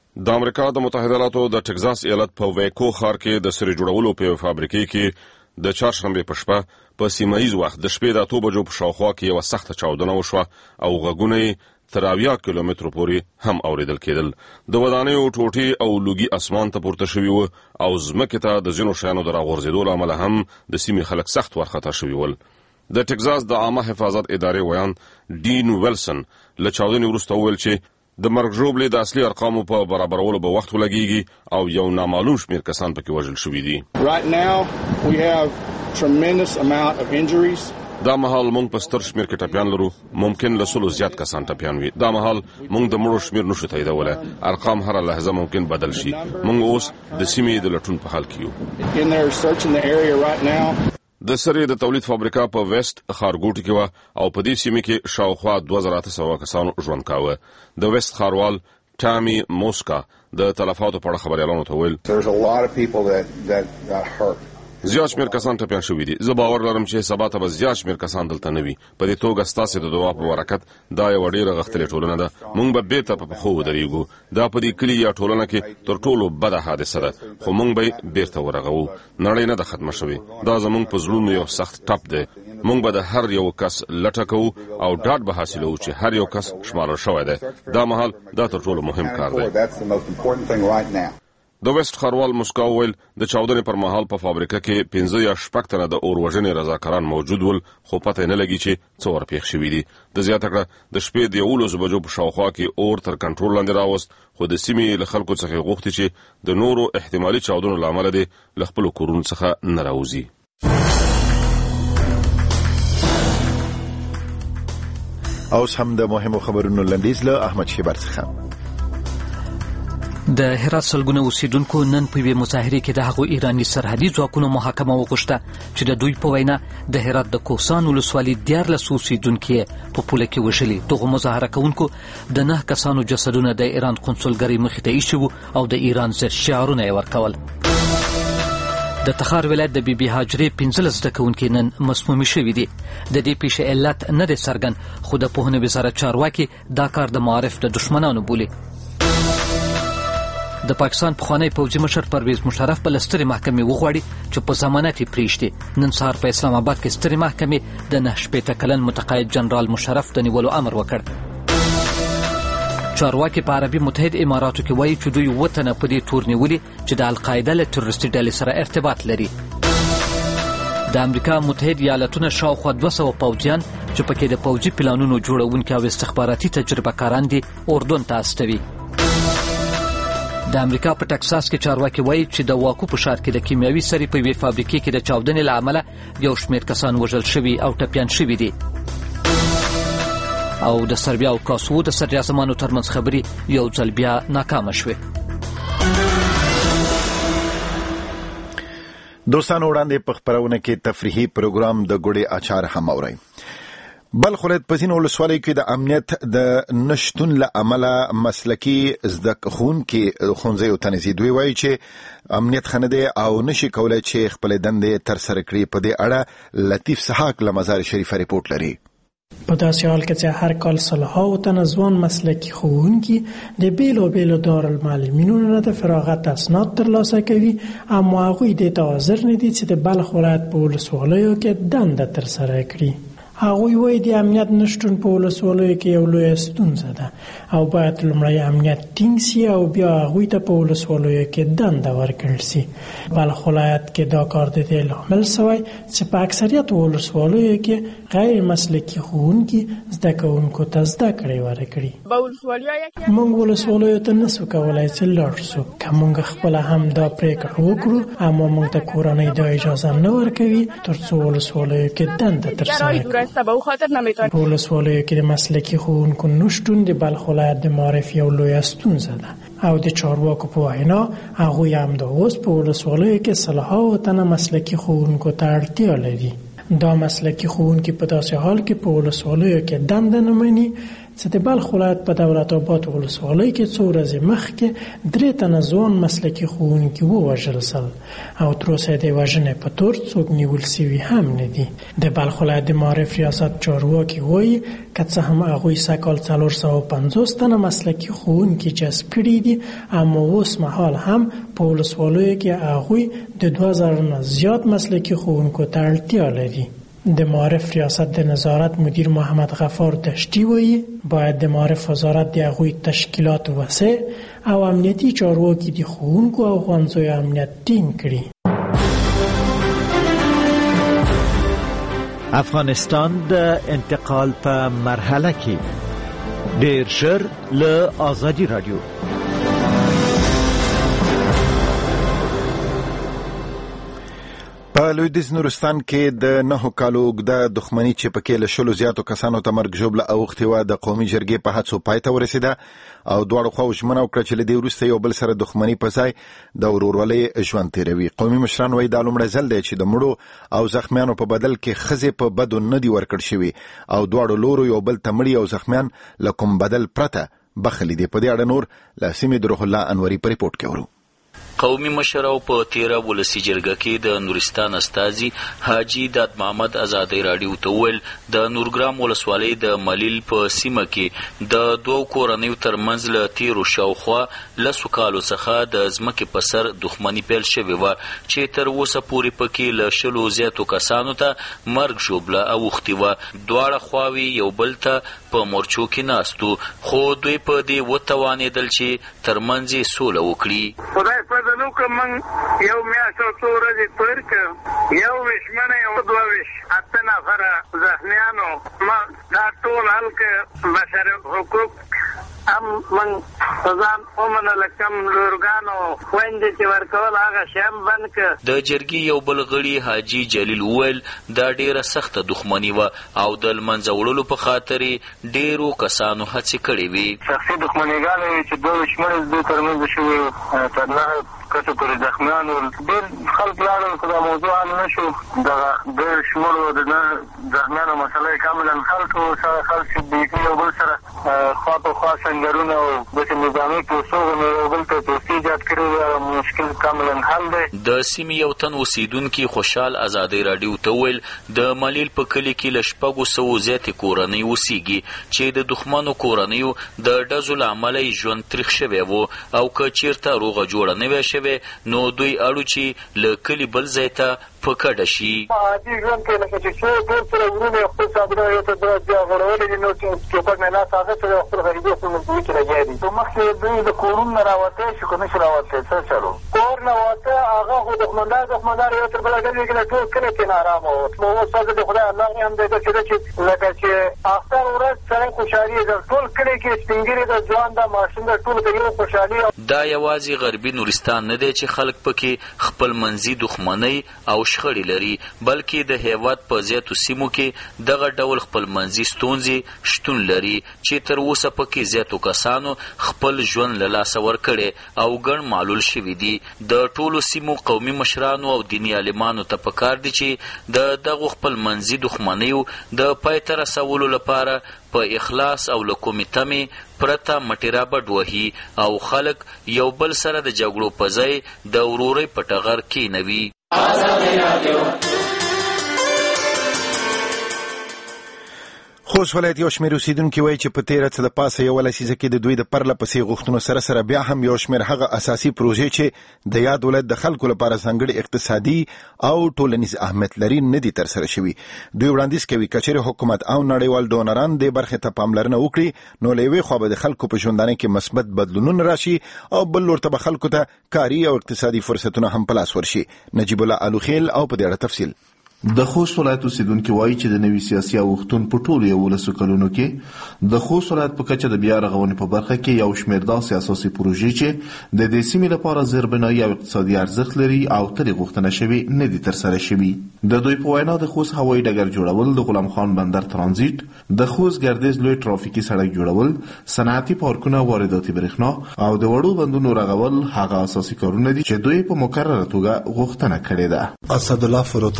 د امریکا د متحده ایالاتو د ټکزاس ایالت په ویکو ښار کې د سرې جوړولو په فابریکې کې د چهارشنبه په شپه په سیمایي وخت د شپې د اته بجو په شاوخوا کې یو سخت چاودنه وشوه او غږونه تر اویا کیلومترو پورې هم اوریدل کېدل. د ودانیو ټوټې او لوګي اسمان ته پورته شوي وو او ځمکې ته د ځینو شیانو د راغورځېدو له امله هم د سیمې خلک سخت وارخطا شوي ول. د ټکزاس د عامه حفاظت ادارې ویان ډین ویلسن له چاودنې وروسته وویل چې د مرګ ژوبلې د اصلي ارقامو په برابرولو به وخت ولګیږي او یو نامعلوم شمېر کسان پکې وژل شوي دي. Right now we have tremendous amount of injuries. دا مهال مونږ په ستر شمېر کې ټپیان لرو، ممکن له سلو زیات کسان ټپیان وي. دا مهال مونږ د مړو شمېر نشو تاییدولی، ارقام هره لحظه ممکن بدل شي. مونږ اوس د سیمې د لټون په حال کې یو. In there searching the area right now. د سرې د تولید فابریکه په ویست ښارګوټي کې و او په دې سیمه کې شاوخوا دوه زره اته سوه کسانو ژوند کاوه. د ویست ښاروال ټامي موسکا د تلفاتو په اړه خبريالانو ته ویل There's a lot of people that that got hurt. زیات شمېر کسان ټپیان شوي دي. زه باور لرم چې سبا ته به زیات شمېر کسان دلته نه وي. په دې توګه ستاسې د دعا په برکت دا یوه ډېره غښتلې ټولنه ده. موږ به بېرته په پښو ودرېږو. دا په دې کلي یا ټولنه کې تر ټولو بده حادثه ده، خو موږ به یې بېرته ورغوو. نړۍ نه ده ختمه شوې. دا زموږ په زړونو یو سخت ټپ دی. موږ به د هر یو کس لټه کوو او ډاډ به حاصلوو چې هر یو کس شمارل شوی دی. دا مهال دا تر ټولو مهم کار دی. د ویست ښاروال موسکا وویل د چاودنې پر مهال په فابریکه کې پنځه یا شپږ تنه د اور وژنې رضاکاران موجود ول، خو پته نه لګي چې څه ورپېښ شوي دي. د زیاته کړه د شپې د یولسو بجو په شاوخوا کې اور تر کنټرول لاندې راوست، خو د سیمې له خلکو څخه غوښتي چې د نورو احتمالي چاودنو له امله دې له خپلو کورونو څخه نه راوځي. اوس هم د مهمو خبرونو لنډیز له احمد شیبر څخه. د هرات سلګونه اوسیدونکو نن په یوې مظاهرې کې د هغو ایراني سرحدي ځواکونو محاکمه وغوښته چې د دوی په وینا د هرات د کوهستان ولسوالۍ دیارلس اوسیدونکي په پوله کې وژلي. دغو مظاهره کوونکو د نه کسانو جسدونه د ایران قونسلګرۍ مخې ته ایښي وو او د ایران ضد شعارونه یې ورکول. د تخار ولایت د بي بي هاجرې پنځلس زده کوونکي نن مسمومي شوي دي. د دې پیښې علت نه دی څرګند، خو د پوهنې وزارت چارواکي دا کار د معارف د دښمنانو بولي. د پاکستان پخوانی پوځي مشر پرویز مشرف په سترې محکمې وغواړي چې په ضمانت یې پرېږدي. نن سهار په اسلام آباد کې سترې محکمې د نه شپېته کلن متقاعد جنرال مشرف د نیولو امر وکړ. چارواکي په عربي متحد اماراتو کې وایي چې دوی اووه تنه په دې تور نیولي چې د القاعده له تروریستي ډلې سره ارتباط لري. د امریکا متحد ایالتونو شاوخوا دوه سوه پوځیان چې پکې د پوځي پلانونو جوړونکي او استخباراتي تجربه کاران دي اردن ته استوي. د امریکا په ټکساس کې چارواکي وایي چې د واکو په ښار کې د کیمیاوي سرې په یوې فابریکې کې د چاودنې له امله یو شمېر کسان وژل شوي او ټپیان شوي دي. او د سربیا او کاسوو د صدراعظمانو ترمنځ خبرې یو ځل بیا ناکامه شوې. دوستانو وړاندې په خپرونه کې تفریحي پروګرام د ګوړې اچار هم اورئ. بلخ ولایت په ځینو ولسوالیو کې د امنیت د نشتون له امله مسلکي زده کوونکي ښوونځیو ته نه ځي. دوی وایي چې امنیت ښه نه دی او نشي کولی چې خپلې دندې ترسره کړي. په دې اړه لطیف سحاق له مزار شریفه رپورټ لري. په داسې حال کې چې هر کال سلهاوو تنه ځوان مسلکي ښوونکي د بیلو بیلو دارالمعلمینو نه د فراغت اسناد ترلاسه کوي، اما هغوی دې ته حاضر نه دي چې د بلخ ولایت په ولسوالیو کې دنده ترسره کړي. هغوی وایي د امنیت نشتون په ولسوالیو کې یو لویه ستونزه ده او باید لومړی امنیت ټینګ سي او بیا هغوی ته په ولسوالیو کې دنده ورکړل سي. بلخ ولایت کې دا کار د دې لامل سوی چې په اکثریت ولسوالیو کې غیر مسلکي ښوونکي زده کوونکو ته زده کړې ورکړي. موږ ولسوالیو ته نسو کولی چې لاړ سو، که موږ خپله هم دا پرېکړه وکړو، اما موږ ته کورنۍ دا اجازه نه ورکوي تر څو ولسوالیو کې دنده ترسره کړو. په ولسوالیو کې د مسلکي ښوونکو نشتون د بلخ ولایت د معارف یو لویه ستونزه ده او د چارواکو په وینا هغوی همدا اوس په ولسوالیو کې سلهاوو تنه مسلکي ښوونکو ته اړتیا لري. دا مسلکي ښوونکي په داسې حال کې په ولسوالیو کې دنده نه مني چې د بلخ ولایت په دولت آباد ولسوالۍ کې څو ورځې مخکې درې تنه ځوان مسلکي ښوونکي ووژل سول او تر اوسه د وژنې په تور څوک نیول سوي هم نه دي. د بلخ ولایت د معارف ریاست چارواکي وایي که څه هم هغوی سږکال څلور سوه پنځوس تنه مسلکي ښوونکي جذب کړي دي، اما اوس مهال هم په ولسوالیو کې هغوی د دوه زره نه زیات مسلکي ښوونکو ته اړتیا لري. د معارف ریاست د نظارت مدیر محمد غفار دشتی وایي باید د معارف وزارت د هغوی تشکیلات وسع او امنیتي چارواکي د ښوونکو او ښوونځیو امنیت ټینګ کړي. افغانستان د انتقال په مرحله کې ډیر ژر له آزادي رادیو. په لویدیځ نورستان کې د نهو کالو اوږده دښمني چې پکې له شلو زیاتو کسانو ته مرګ ژوبله اوښتې وه د قومي جرګې په هڅو پای ته ورسېده او دواړو خواو ژمنه وکړه چې له دې وروسته یو بل سره دښمني په ځای د ورورولۍ ژوند تېروي. قومي مشران وایي دا لومړی ځل دی چې د مړو او زخمیانو په بدل کې ښځې په بدو نه دي ورکړل شوي او دواړو لورو یو بل ته مړي او زخمیان له کوم بدل پرته بخښلي دي. په دې اړه نور له سیمې د روح الله انوري په ریپورټ کې اورو. قومي مشر او په تیره ولسي جرګه کې د نورستان استازي حاجي داد محمد ازادي راډیو ته وویل د نورګرام ولسوالۍ د ملیل په سیمه کې د دوو کورنیو ترمنځ له تیرو شاوخوا لسو کالو څخه د ځمکې په سر دښمني پیل شوې وه چې تر اوسه پورې پکې له شلو زیاتو کسانو ته مرګ ژوبله اوښتې وه. دواړه خواوې یو بل ته په مورچو کې ناست وو، خو دوی په دې وتوانېدل چې ترمنځ یې سوله وکړي. نو که من یو میاشت او څو ورځې تېر کړ، یو ویشت منه یو دوه ویشت اته نفره زخمیانو ما دا ټول حل کړ. بشر حقوق هم من ځان ومنله، کم لورګانو خویندې چې ورکول هغه شی هم بند کړ. د جرګې یو بل غړي حاجي جلیل وویل دا ډېره سخته دښمني وه او د لمنځه وړلو په خاطر یې ډېرو کسانو هڅې کړې وې. شخصي دښمنیګانې وې چې دوه ویشت مړې دوی ترمنځ شوې، تر نهه کسو پورې زخمیان ول. ډېر خلک لاړل خو دا موضوع حل نه شو. دغه ډېر شمېر د نه زخمیانو مسله یې کاملا حل کړو. سره خلک چې بیخي یو بل سره خوا په خوا سنګرونه او داسې نظامي پوستوغې یو بل ته دوستي ایجاد کړې وه، مشکل کاملا حل دی. د سیمې یو تن اوسېدونکي خوشحال ازادۍ راډیو ته وویل د ملیل په کلي کې له شپږو سوو زیاتې کورنۍ اوسېږي چې د دښمنو کورنیو د ډزو له امله یې ژوند تریخ شوی و او که چېرته روغه جوړه نه وی شوې نو دوی اړو چې له کلي بل ځای ته په کډه شي. عادي ژوند کې لکه چې څو ټول سره وروڼه خپل صابره یو ته بیا غوړولې دي، نو چې ټوپک نه لاس اخیستی دی او خپل غریبي خپل مزدوري کې لګیا دي. نو مخکې دوی د کورونو نه راوتی شي که نه شي راوتی، څه چلو کور نه وته هغه خو دښمندار دښمندار یو تر بله ډلې کې ټول کلی کې نارامه و. نو اوس فضل د خدای الله هم دی داسې ده چې لکه چې اختر ورځ سړی خوشحالي ده، ټول کلی کې سپین ږیري ده، ځوان ده، ماشوم ده، ټول ته یو خوشحالي. دا یوازې غربي نورستان نه دی چې خلک پکې خپل منځي دښمنۍ او شخړې لري، بلکې د هیواد په زیاتو سیمو کې دغه ډول خپل منځي ستونزې شتون لري چې تر اوسه پکې زیاتو کسانو خپل ژوند له لاسه ورکړی او ګڼ معلول شوي دي. د ټولو سیمو قومي مشرانو او دیني عالمانو ته پکار دي چې د دغو خپل منځي دښمنیو د پای ته رسولو لپاره په اخلاص او له کومې تمې پرته مټې رابډ وهي او خلک یو بل سره د جګړو په ځای د ورورۍ په ټغر کښېنوي. خوست ولایت یو شمېر اوسېدونکي وایي چې په تېره څه د پاسه یوه لسیزه کې د دوی د پرله پسې غوښتنو سره سره بیا هم یو شمېر هغه اساسي پروژې چې د یاد ولایت د خلکو لپاره ځانګړي اقتصادي او ټولنیز اهمیت لري نه دي ترسره شوي. دوی وړاندیز کوي که چېرې حکومت او نړیوال ډونران دې برخې ته پاملرنه وکړي نو له یوې خوا به د خلکو په ژوندانه کې مثبت بدلونونه راشي او بل لور ته به خلکو ته کاري او اقتصادي فرصتونه هم په لاس ورشي. نجیب الله الوخیل او په دې اړه تفصیل. د خوست ولایت اوسیدونکي وایي چې د نوي سیاسي اوښتون په ټولو یولسو کلونو کې د خوست ولایت په کچه د بیا رغونې په برخه کې یو شمېر داسې اساسي پروژې چې د دې سیمې لپاره زیربنایي او اقتصادي ارزښت لري او ترې غوښتنه شوې نه دي ترسره شوي. د دوی په وینا د خوست هوایي ډګر جوړول، د غلام خان بندر ترانزیت، د خوست ګردیز لوی ترافیکي سړک جوړول، صنعتي پارکونه، وارداتي برېښنا او د وړو بندونو رغول هغه اساسي کارونه دي چې دوی په مکرره توګه غوښتنه کړې ده. اسدالله فروتانیم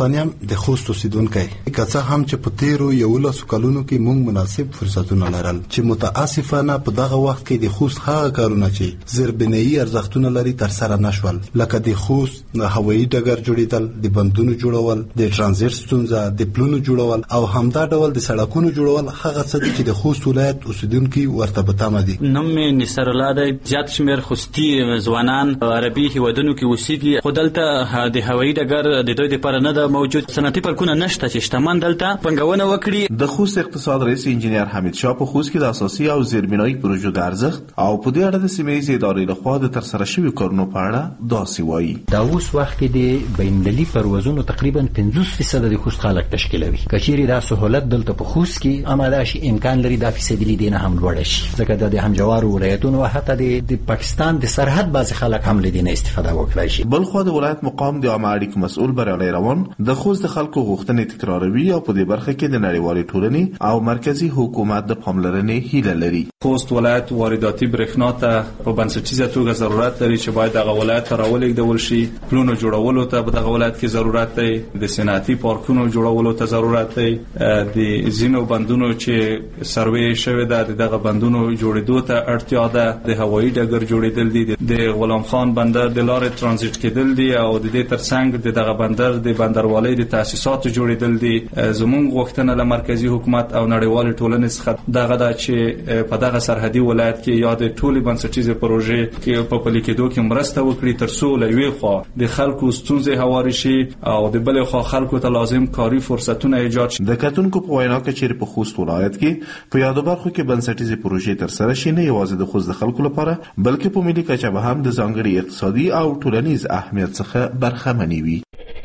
د خوست اوسیدونکو که څه هم چې په تیرو یولسو کلونو کې موږ مناسب فرصتونه لرل چې متاسفانه په دغه وخت کې د خوست هغه کارونه چې زیربنایي ارزښتونه لري تر سره نشول، لکه د خوست هوایي ډګر جوړیدل، د بندونو جوړول، د ترانزیت ستونزه، د پلونو جوړول او همدا ډول د سړکونو جوړول هغه څه دي چې د خوست ولایت اوسیدونکو ورته به تمه دي. نوم مې نصر الله دی. زیات شمېر خوستي ځوانان عربي هیوادونو کې اوسېږي، خو دلته د هوایي ډګر د دوی لپاره نه ده موجود. صنعتي پارکونه نشته چې شتمن دلته پنګونه وکړي. د خوست اقتصاد رئیس انجینیر حمید شاه په خوست کې د اساسي او زیربنایي پروژو د ارزښت او په دې اړه د سیمه ییزې ادارې لخوا د ترسره شویو کارونو په اړه داسې وایي. دا اوس وخت کې د بین‌المللي پروازونو تقریبا پنځوس فیصد د خوست خلک تشکیلوي. کچېرې دا سهولت دلته په خوست کې اماده شي امکان لري دا فیصدي دینه هم لوړ شي، ځکه د همجوارو ولایتونو او حتی د پاکستان د سرحد بعض خلک هم لدینه استفاده وکړي شي. بل خو د ولایت مقام د عامه اړیکو مسؤل بریالي روان د خوست د خلکو غوښتنې تکراروي او په دې برخه کې د نړیوالې ټولنې او مرکزی حکومت د پاملرنې هیله لري. خوست ولایت وارداتي برېښنا ته په بنسټیزه توګه ضرورت لري چې باید دغه ولایت ته راولېږدول شي. پلونو جوړولو ته په دغه ولایت کې ضرورت دی، د صنعتي پارکونو جوړولو ته ضرورت دی، د ځینو بندونو چې سروې شوې ده د دغه بندونو جوړېدو ته اړتیا ده، د هوایي ډګر جوړېدل دي، د غلام خان بندر د لارې ترانزیت کېدل دي او د دې ترڅنګ د دغه بندر د بندروالۍ د تاسیسات جوړېدل دي. زموږ غوښتنه له مرکزی حکومت او نړیوال ټولنې څخه دغه دا چې په دغه سرحدي ولایت کې یا د ټولې بنسټیزې پروژې کې په پلي کېدو کې مرسته وکړي ترڅو له یوې خوا د خلکو ستونزې هواري شي او د بلې خوا خلکو ته لازم کاري فرصتونه ایجاد شي. د کتونکو په وینا کې چې په خوست ولایت کې په یادو برخو کې بنسټیزې پروژې ترسره شي نه یوازې د خوست د خلکو لپاره بلکې په ملي کچه به هم د ځانګړي اقتصادي او ټولنیز اهمیت څخه برخمنې وي.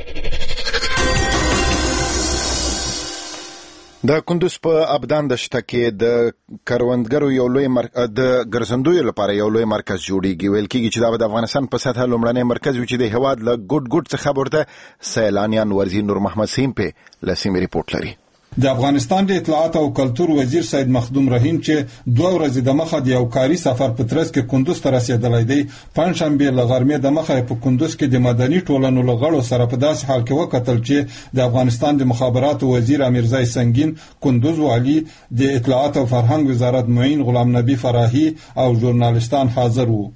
د کندوز په ابدان دشته کې د کروندګرو یو لوی مرکز د ګرځندوی لپاره یو لوی مرکز جوړیږي. ویل کېږي چې دا د افغانستان په سطح لومړنی مرکز وي چې د هواد له ګډ ګډ څخه ورته سیلانیان ورزي. نور محمد سیم په لسیمه ریپورت لري. د افغانستان د اطلاعات او کلتور وزیر سید مخدوم رحیم چې دوه ورځې د مخه د یو کاري سفر په ترڅ کې کندوز ته رسیدلی دی، پنځشنبه له غرمې د مخه په کندوز کې د مدني ټولنو له غړو سره په داسې حال کې وکتل چې د افغانستان د مخابراتو وزیر امیرزای سنگین، کندوز والی، د اطلاعات او فرهنګ وزارت معین غلام نبی فراهی او ژورنالستان حاضر وو.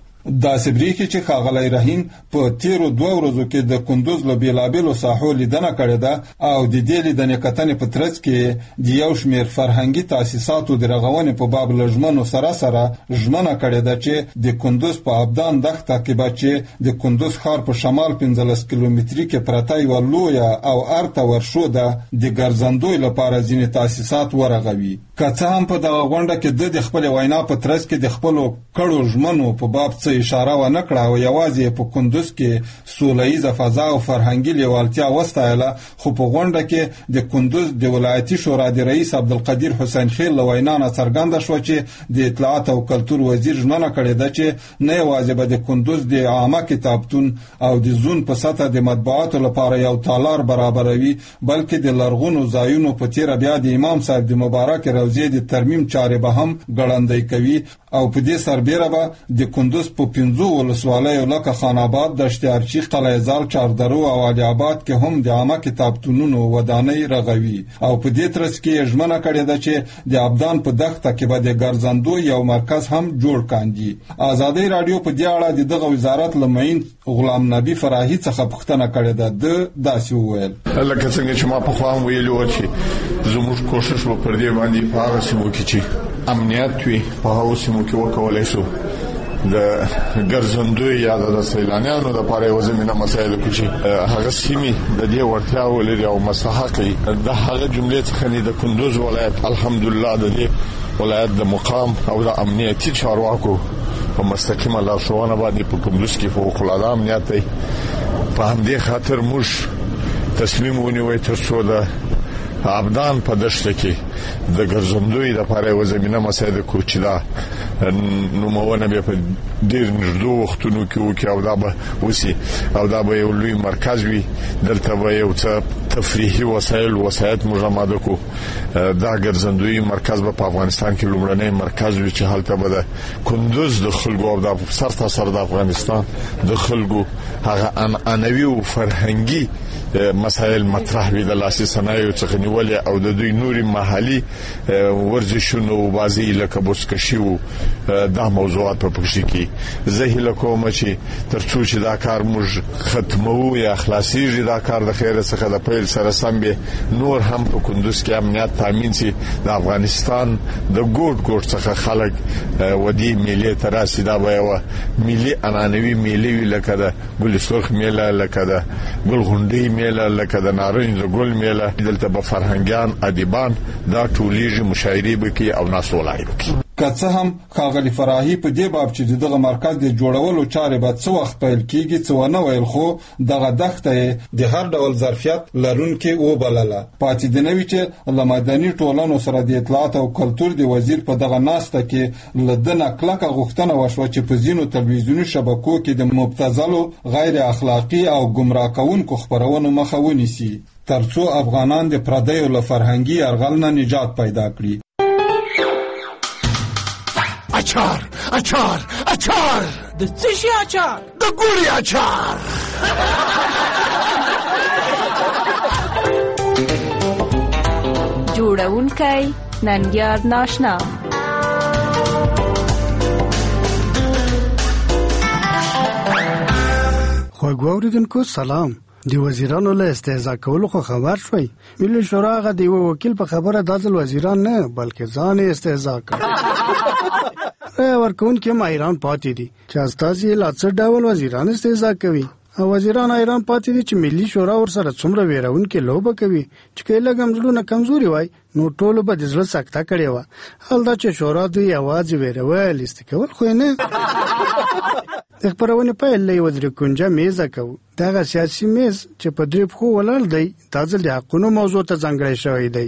دا سبریکی چې ښاغلی رحیم په تیرو دوه ورځو کې د کندوز له بیلابیلو ساحو لیدنه کړې ده او د دې لیدنې کتنې په ترڅ کې د یو شمېر فرهنګي تاسیساتو د رغونې په باب له ژمنو سره سره ژمنه کړې ده چې د کندوز په ابدان دښته کې به چې د کندوز ښار په شمال پنځلس کیلومتري کې پرته یوه لویه او ارته ورشو ده د ګرځندوی لپاره ځینې تاسیسات ورغوي. که څه هم په دغه غونډه کې د د خپلې وینا په ترڅ کې د خپلو کړو ژمنو په باب څه اشاره ونه کړه او یوازې په کندوز کې سوله ییزه فضا او فرهنګي لیوالتیا وستایله، خو په غونډه کې د کندوز د ولایتي شورا د رئیس عبدالقدیر حسین خیل له وینا نه څرګنده شوه چې د اطلاعات او کلتور وزیر ژمنه کړې ده چې نه یوازې به د کندوز د عامه کتابتون او د زون په سطح د مطبوعاتو لپاره یو تالار برابروي، بلکې د لرغونو ځایونو په تیره بیا د امام صاحب د مبارک روضې د ترمیم چارې به هم ګړندی کوي او په دې سربیره به د کندوز په پنځو ولسوالیو لکه خان آباد، دشت ارچي، قلعه زال، چاردرو او علي آباد کې هم د عامه کتابتونونو ودانۍ رغوي او په دې ترڅ کې ژمنه کړې ده چې د ابدان په دښته کې به د ګرځندوی یو مرکز هم جوړ کاندي. ازادي رادیو په دې اړه د دغه وزارت له معین غلام نبی فراهی څخه پوښتنه کړې ده. د داسې وویل لکه څنګه چې ما پخوا هم ویلي وو چې زموږ کوښښ به پر دې باندې په هغه سیمو کې چې امنیت وي په هغو سیمو کې وکولی شو د ګرځندوی یا د سیلانیانو لپاره یو زمینه مسایل کوي چې هغه سیمې د دې وړتیا ولري او مستحق دي. د هغه جملې څخه نه د کندوز ولایت الحمدلله د دې ولایت د مقام او د امنیتي چارواکو په مستقیمه لارښوونه باندې په کندوز کې فوق العاده امنیت دی. په همدې خاطر موږ تصمیم ونیوی تر څو د ابدان په دشته کې د ګرځندوی لپاره یو زمینه مسایل کوي چې دا نومونه به په ډیر نږدې وختونو کې وکړي او دا به وسی او دا به یو لوی مرکز وي دلته به یو څه تفریحي وسایل وسایت مجمده کو دا ګرځندوی مرکز به په افغانستان کې لومړنی مرکز وي چې هلته به د کندوز د خلکو او د سرتاسر د افغانستان د خلکو هغه انوي او فرهنګي مسائل مطرح وي د لاسي صنایعو څخه نیولې او د دوی نوري محلي ورزشونو بازي لکه بوسکشي او دا موضوعات په پښې کې زه هیله کوم چې ترڅو چې دا کار موږ ختمو یا خلاصيږي دا کار د خیر څخه د پیل سره سم به نور هم په کندوز کې امنیت تامین شي د افغانستان د ګوټ ګوټ څخه خلک ودی ملي تراسي دا به ملي انانوي ملي لکه د ګل سرخ میله لکه د ګل غونډي میله لکه د نارنج ګل میله دلته به فرهنګيان ادیبان دا ټولېږي مشاعرې وکي او ناسولای وکي که څه هم ښاغلي فراهي په دې باب چې دغه مرکز د جوړولو چارې به څه وخت پیل کیږي څه ونه ویل خو دغه دښته د هر ډول ظرفیت لرونکې وبلله پاتې د نوي چې له مدني ټولنو سره د اطلاعات او کلتور د وزیر په دغه ناسته کې له دنه کلکه غوښتنه وشوه چې په ځینو تلویزیوني شبکو کې د مبتذلو غیر اخلاقی او گمراه کوونکو خبرونو مخه ونیسي ترڅو افغانان د پردیو له فرهنګي یرغل نه نجات پیدا کړي. اچار اچار اچار د څه شي اچار د ګوري اچار جوړونکی ننګیار ناشنا خوږ اوریدونکو سلام د وزیرانو له استهزاء کولو خو خبر شوي ملي شورا غا دی وکیل په خبره دازل وزیران نه بلکې ځان استهزاء کړ ورکون کې ماهران پاتې دي چې استازي لا څه ډول وزیران استهزاء کوي او وزیران ایران پاتې دي چې ملي شورا ور سره څومره ویرون کې لوبه کوي چې کله ګمزلونه کمزوري وای نو ټولو به د زړه سکته کړي و حال دا چې شورا دوی आवाज ویرول استکول خو نه خبرونه په لې وزیر کونجه میزه کو دا سیاسي میز چې په دریب خو ولر دی تازه د حقونو موضوع ته ځانګړی شوی دی.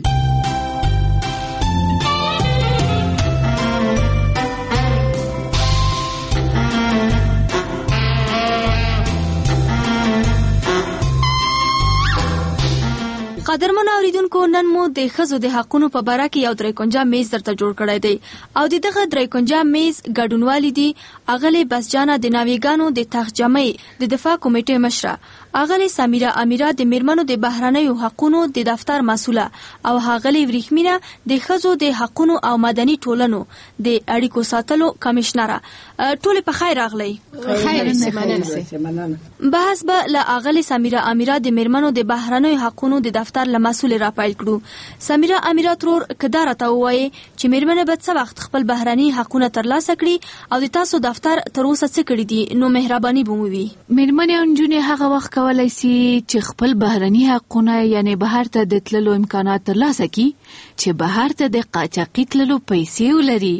قدرمن اوریدونکو نن مو د ښځو د حقونو په باره کې یو درې کنجه میز درته جوړ کړی دی او د دغه درې کنجه میز ګډونوالي دي اغلې بسجانه د ناویګانو د تخجمې د دفاع کمیټې مشره اغلې سمیره امیره د میرمنو د بهرنیو حقونو د دفتر مسوله او اغلې وریښمینه د ښځو د حقونو او مدني ټولنو د اړیکو ساتلو کمشنره ټول په خیر راغلی خیر مننه بحث به له اغلې سمیره امیره د میرمنو د بهرنیو حقونو د دفتر لمسول را پایل کړو. سمیره امیره ترور کدار ته وایي چې میرمنه به څه وخت خپل بهرني حقونه ترلاسه کړي او د تاسو دفتر تر اوسه څه کړی دي نو مهرباني بوموي. میرمنې او نجونې هغه وخت کولای شي چې خپل بهرني حقونه یعنی بهر ته د تللو امکانات ترلاسه کړي چې بهر ته د قاچاقي تللو پیسې ولري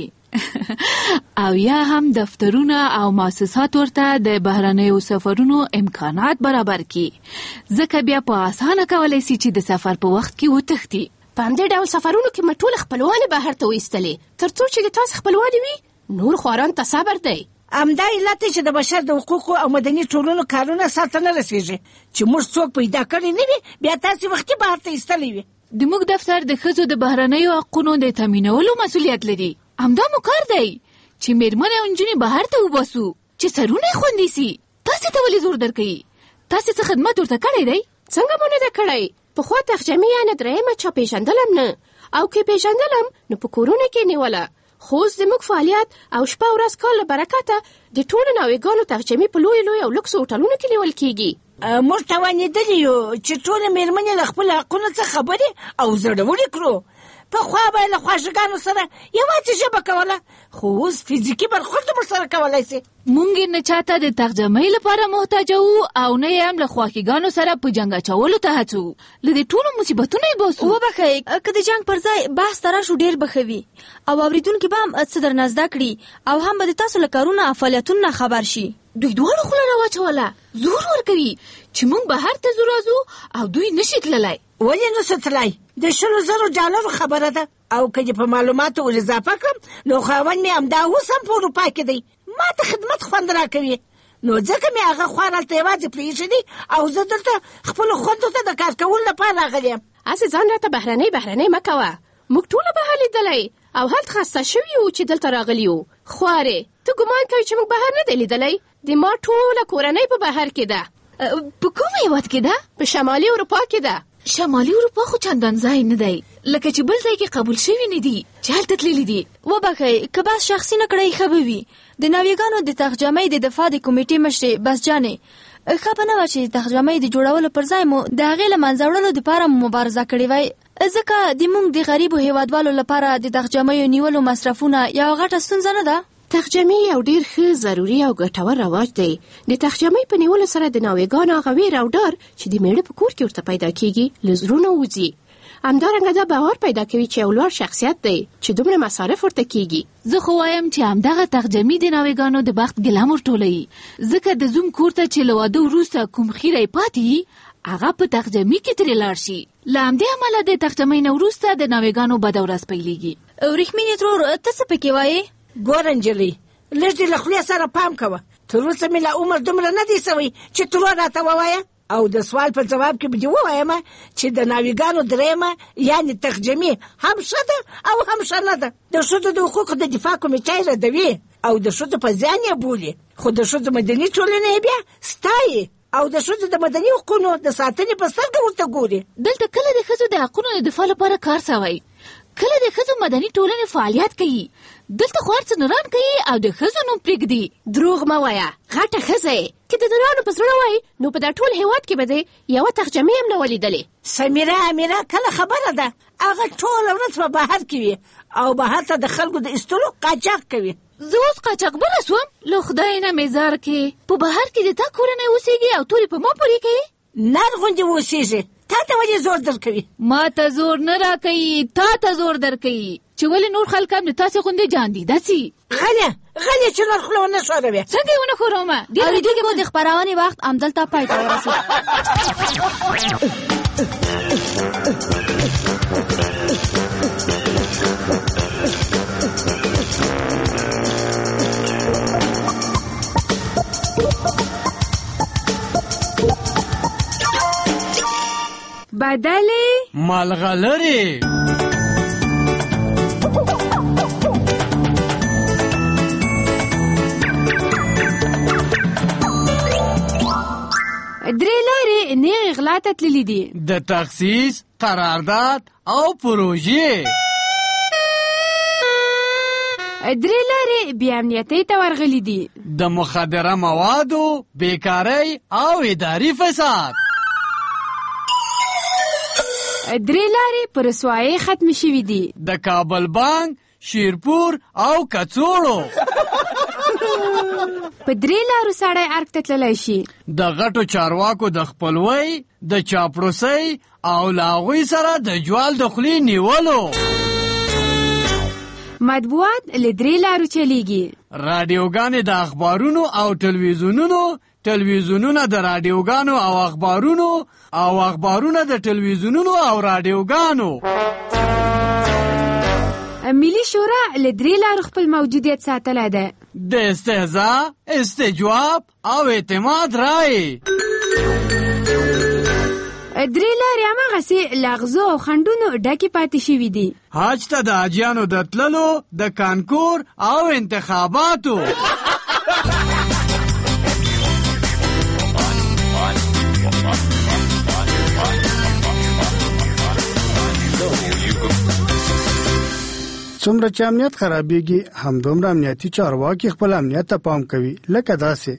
او یا هم دفترونه او مؤسسات ورته د بهرنیو سفرونو امکانات برابر کړي ځکه بیا په اسانه کولای شي چې د سفر په وخت کې وتښتي. په همدې ډول سفرونو کې مټول خپلوان بهر ته وایستلې ترڅو چې د تاسو خپلوان وي نور خواران ته صبر دی. امدا علت چې د بشر د حقوقو او مدني ټولنو کارونه ساتنه رسیږي چې موږ څوک پیدا کړی نه وي بیا تاسو وختي بهر ته ایستلې وي. د موږ دفتر د ښځو د بهرنیو حقونو د تامینولو مسؤلیت لري. همدا مو کار دی چې میرمنې او نجونې بهر ته وباسو چې سرونه یې خوندي سي. تاسو ته ولې زور درکوي؟ تاسو څه خدمت ورته کړی دی؟ څنګه مو نه ده کړی؟ پخوا تخجمې یعنې درېیمه چا پیژندلم نه او که پیژندلم نو په کورونه کې نیوله خو اوس زموږ فعالیت او شپه ورځ کار له برکته د ټولو ناویګانو تخجمې په لوی لوی او لوکسو هوټلونو کې نیول کېږي. موږ توانېدلي یو چې ټولې میرمنې له خپلو حقونو څخه خبرې او زړورې کړو. پخوا به له خواږهګانو سره یوازې ژبه کوله خو اوس فزیکي برخورد هم ورسره کولی سي. مونږ نه چاته د تخجمۍ لپاره محتاج وو او نه یې هم له خواږهګانو سره په جنګ اچولو ته هڅو. له دې ټولو مصیبتونو یې باسو. وبښئ که د جنګ پر ځای بحث ته راشو ډېر به ښه وي او اورېدونکي به هم څه درنه زده کړي او هم به د تاسو له کارونو او فعالیتونو نه خبر شي. دوی دواړو خوله راواچوله زور ورکوي چې موږ بهر ته ځو راځو او دوی نشي تللی. ولې نشو تللی؟ د شلو زرو ډالرو خبره ده او که دې په معلوماتو ور اضافه کړم نو خاوند مې همدا اوس هم په اروپا کې دی، ما ته خدمت خوند راکوي، نو ځکه مې هغه خوار هلته یوازې پرېښی دی او زه دلته خپلو خوندو ته د کار کولو لپاره راغلی یم. هسې ځان راته بهرنۍ بهرنۍ مه کوه، موږ ټوله بهر لیدلی او هلته خسته شوي وو چې دلته راغلي وو. خوارې ته ګمان کوې چې موږ بهر نه دی لیدلی؟ د ما ټوله کورنۍ په بهر کې ده. په کوم هېواد کې ده؟ په شمالي اروپا کې ده. شمالي اروپا خو چندان ځای نه دی لکه چې بل ځای کې قبول شوي نه دي چې هلته تللي دي. وبخئ که بس شخصي نه کړئ ښه به وي. د ناویګانو د تخجمۍ د دفاع د کمیټې مشرې بس جانې ښه به نه وه چې د تخجمۍ د جوړولو پر ځای مو د هغې له منځه وړلو دپاره مبارزه کړې وای، ځکه د موږ د غریبو هیوادوالو لپاره د تخجمیو نیولو مصرفونه یوه غټه ستونزه نه ده. تخجمي یو ډیر ښه ضروري او ګټور رواج دی. د تخجمۍ په نیولو سره د ناویګانو هغه ویر او ډار چې د میړه په کور کې ورته پیدا کیږي له زړونو وځي. همدارنګه دا باور پیدا کوي چې یو لوړ شخصیت دی چې دومره مصارف ورته کیږي. زه خو وایم چې همدغه تخجمي د ناویګانو د بخت ګلم ورټولوي، ځکه د زوم کور ته چې له واده وروسته کوم خیری پاتې هغه په تخجمي کې ترې لاړ شي. له همدې امله د تخجمۍ نه وروسته د ناویګانو بده ورځ پیلېږي. وریښمینې ترور ته څه پکې وایې؟ ګوره نجلۍ لږ دې له خولې سره پام کوه، تر اوسه مې له عمر دومره نه دی سوی چې ترور راته ووایه او د سوال په جواب کې به دې ووایم چې د ناویګانو درېیمه یعنې تخجمي هم ښه ده او هم ښه نه ده. د ښځو د حقوقو د دفاع کمیټه یې ردوي او د ښځو په زیان یې بولي، خو د ښځو مدني ټولنه یې بیا ستایي او د ښځو د مدني حقونو د ساتنې په سترګه ورته ګوري. دلته کله د ښځو د حقونو د دفاع لپاره کار سوی، کله د ښځو مدني ټولنې فعالیت کوي. دلته خو هر څه نوران کوي او د ښځو نوم پرېږدي. دروغ مه وایه، غټه ښځه یې که د نورانو په زړه وای نو په دا ټول هېواد کې به دې یوه تخجمي هم نه ولیدلې. سمیره امیره کله خبره ده، هغه ټوله ورځ په بهر کې وي او بهر ته د خلکو د ایستلو قاچاق کوي. زه اوس قاچاقبره سوم؟ له خدای نه مې زار کې په بهر کې د تا کورنۍ اوسېږي او تورې په ما پورې کوي. نر غوندې اوسېږي، تا ته ولې زور در کوي؟ ما ته زور نه را کوي، تا ته زور در کوي چې ولې نور خلک هم د تاسې غوندې جان دي. داسې غلې غلې چې نور خوله ونه ښوروې. څنګه یې ونه ښورومه؟ اورېدونکي مو د خپرونې وخت همدلته پای ته ورسېد. بدلې ملغلرې درې لارې نیغې غلا ته تللي دي، د تخصیص، قرارداد او پروژې. درې لارې بې امنیتۍ ته ورغلي دي، د مخدره موادو، بیکارۍ او اداري فساد. درې لارې په رسوایۍ ختمې شوي دي، د کابل بانک، شیرپور او کڅوړو. په درې لارو سړی ارګ ته تللی شي، د غټو چارواکو د خپلوۍ، د چاپلوسۍ او له هغوی سره د جوال د خولې نیولو. مطبوعات له درې لارو چلیږي، راډیوګانې د اخبارونو او ټلویزیونونو، ټلویزیونونه د راډیوګانو او اخبارونو او اخبارونه د ټلویزیونونو او راډیوګانو. ملي شورا له درې لارو خپل موجودیت ساتلی ده، د استهزاء، استجواب او اعتماد رای. درې لارې هماغسې لغزو او خنډونو ډکې پاتې شوي دي، حج ته د حاجیانو د تللو، د کانکور او انتخاباتو. څومره چې امنیت خرابېږي همدومره امنیتي چارواکي خپل امنیت ته پام کوي، لکه داسې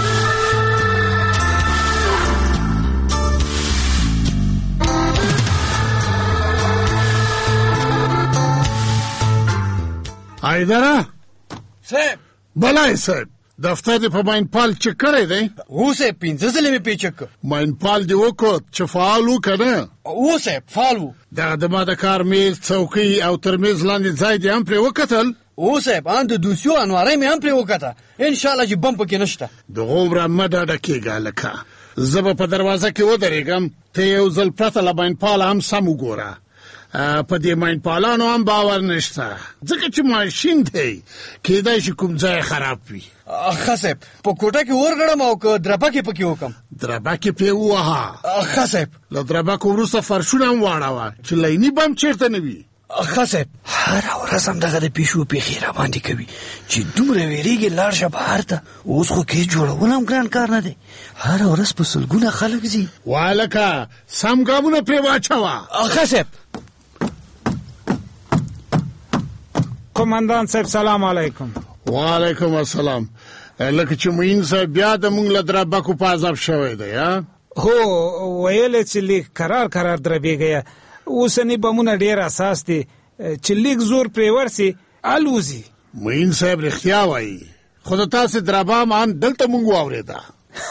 حیدره صاحب. بلای صاحب، دفتر دې په ماینپال چک کړی دی؟ هو صاحب، پنځه ځلې مې پې چک کړ. ماینپال دې وکړ چې فعال و که نه؟ هو صاحب، فعال و. دغه د ما د کار میز، څوکۍ او تر میز لاندې ځای دې هم پرې وکتل؟ هو صاحب، ان د دوسیو انوارۍ مې هم پرې وکته. انشاءالله چې بم پکې نشته. دغومره مه ډاډه کېږه هلکه، زه به په دروازه کې ودرېږم، ته یو ځل پرته له ماینپاله هم سم وګوره. په دې ماین پالانو هم باور نشته ځکه چې ماشین دی کېدای شي کوم ځای خراب وي. ښه صاحب په کوټه کې ورغړم او که دربکې پکې وکم. دربکې پې ووهه. ښه صاحب. له دربکو وروسته فرشونه هم واړوه چې لیني بم چېرته نه وي. ښه صاحب. هره ورځ هم دغه د پیشو پیښې راباندې کوي چې دومره ویرېږي لاړ شه بهر ته. اوس خو کیس جوړول هم ګران کار نه دی. هره ورځ په سلګونه خلک ځي. والکه سم ګامونه پرې واچوه. ښه صاحب. قومندان صاحب سلام علیکم. وعلیکم السلام. لکه چې معین صاحب بیا د مونږ له دربکو په عذاب شوی دی. هو ویل چې لیک قرار قرار دربېږي. اوسنی بمونه ډېر اساس دي چې لیک زور پرې ورسي الوزي. معین صاحب رښتیا وایي خو د تاسې دربا مان دلته مونږ واورېده.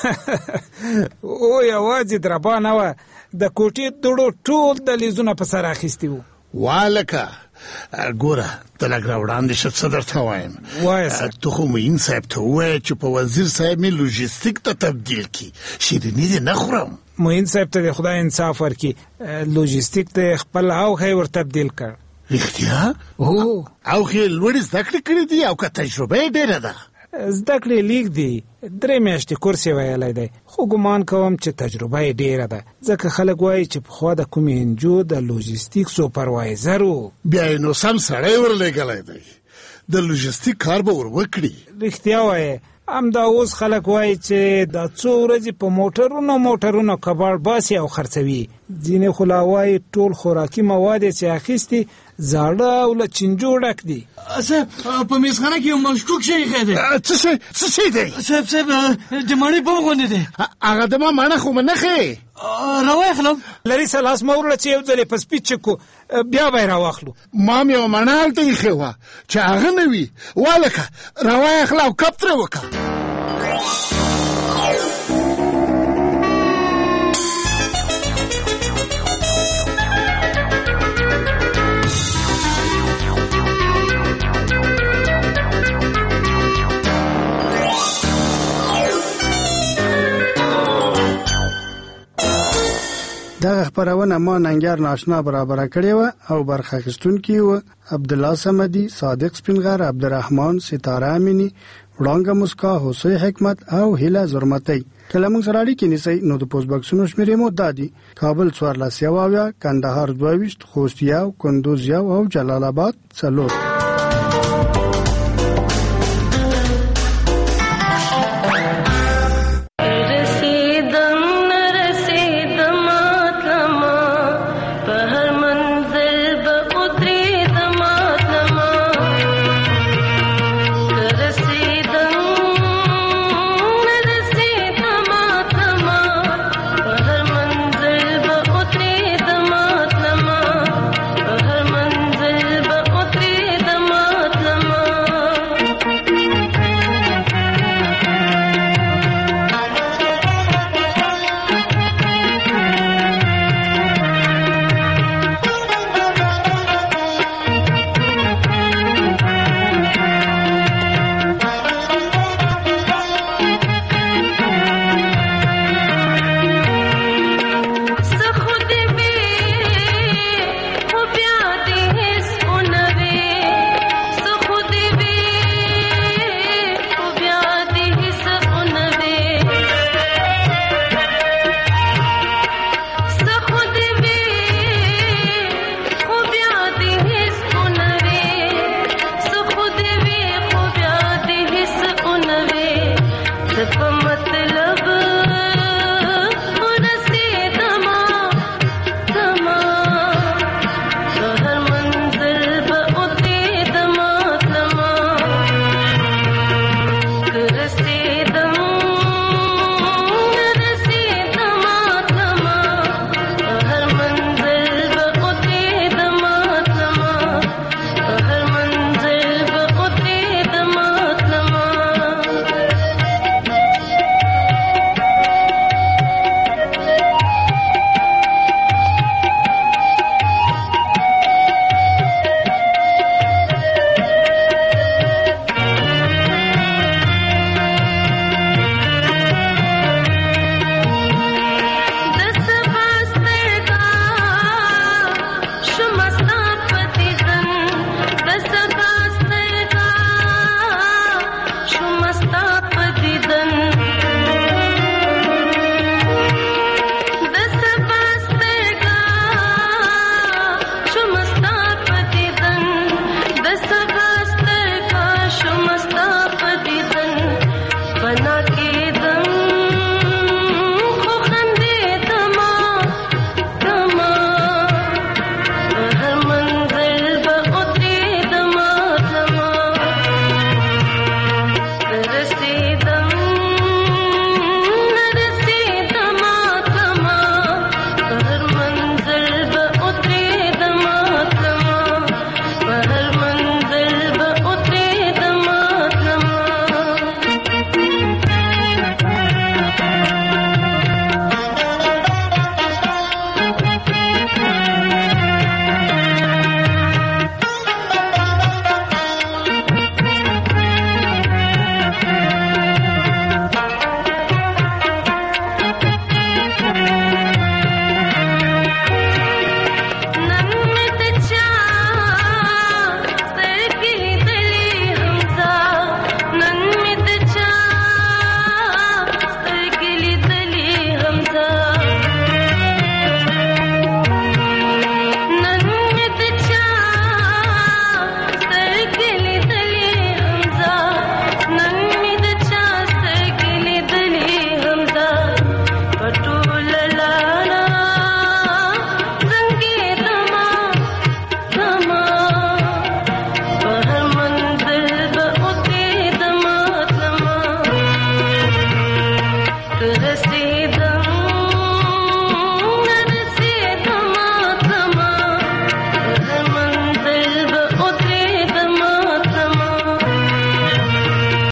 او یوازې دربا نه وه د کوټې دوړو ټول دهلیزونه په سر اخیستي وو. والکه ګوره ته لږ راوړاندې شه څه درته وایم. وایه صاحب. ته خو معین صاحب ته ووایه چې په وزیر صاحب مې لوژیستیک ته تبدیل کړي. شیریني دې نه خورم. معین صاحب ته د خدای انصاف ورکړي لوژیستیک ته خپل اوښی ور تبدیل کړ. رښتیا؟ هو اوښې لوړې زده کړې کړې دي او که تجربه یې ډېره ده؟ زده کړې لیک دي درې میاشتې کورس یې ویلی دی خو ګمان کوم چې تجربه یې ډېره ده ځکه خلک وایي چې پخوا د کومې انجو د لوژیستیک سوپروایزر و. بیا یې نو سم سړی ورلېږلی دی د لوژیستیک کار به ور وکړي. رښتیا وایې همدا اوس خلک وایي چې دا څو ورځې په موټرونو موټرونو کباړ باسي او خرڅوي. ځینې خو لا وایي ټول خوراکي مواد یې چې اخیستي زاړه او له چینجو ډک دي. صاحب په میزخانه کې یو مشکوک شی ایښی دی. څه شی څه شی دی؟ صاحب صاحب د مڼې بم غوندې دی. هغه د ما مڼه خو مې نه ښې. راواخلم لري سلاس مه وروړه چې یو ځل یې په سپي چکو بیا به یې راواخلو. ما مې یوه مڼه هلته ایښې وه چې هغه نه وي. والکه راواخله او کپ ترې وکړه. دغه خپرونه ما ننګیار ناشنا برابره کړې وه او برخه اخیستونکي وه عبدالله صمدي، صادق سپینغر، عبدالرحمن، ستاره امینی، وړانګه مسکا، حسین حکمت او هیله زرمتی. که له موږ سره اړیکې نیسئ نو د پوسټ بکسونو شمېرې مو دا دي: کابل څوارلس یو اویا، کندهار دوه ویشت، خوست یو، کندوز یو او جلال آباد څلور. پیدا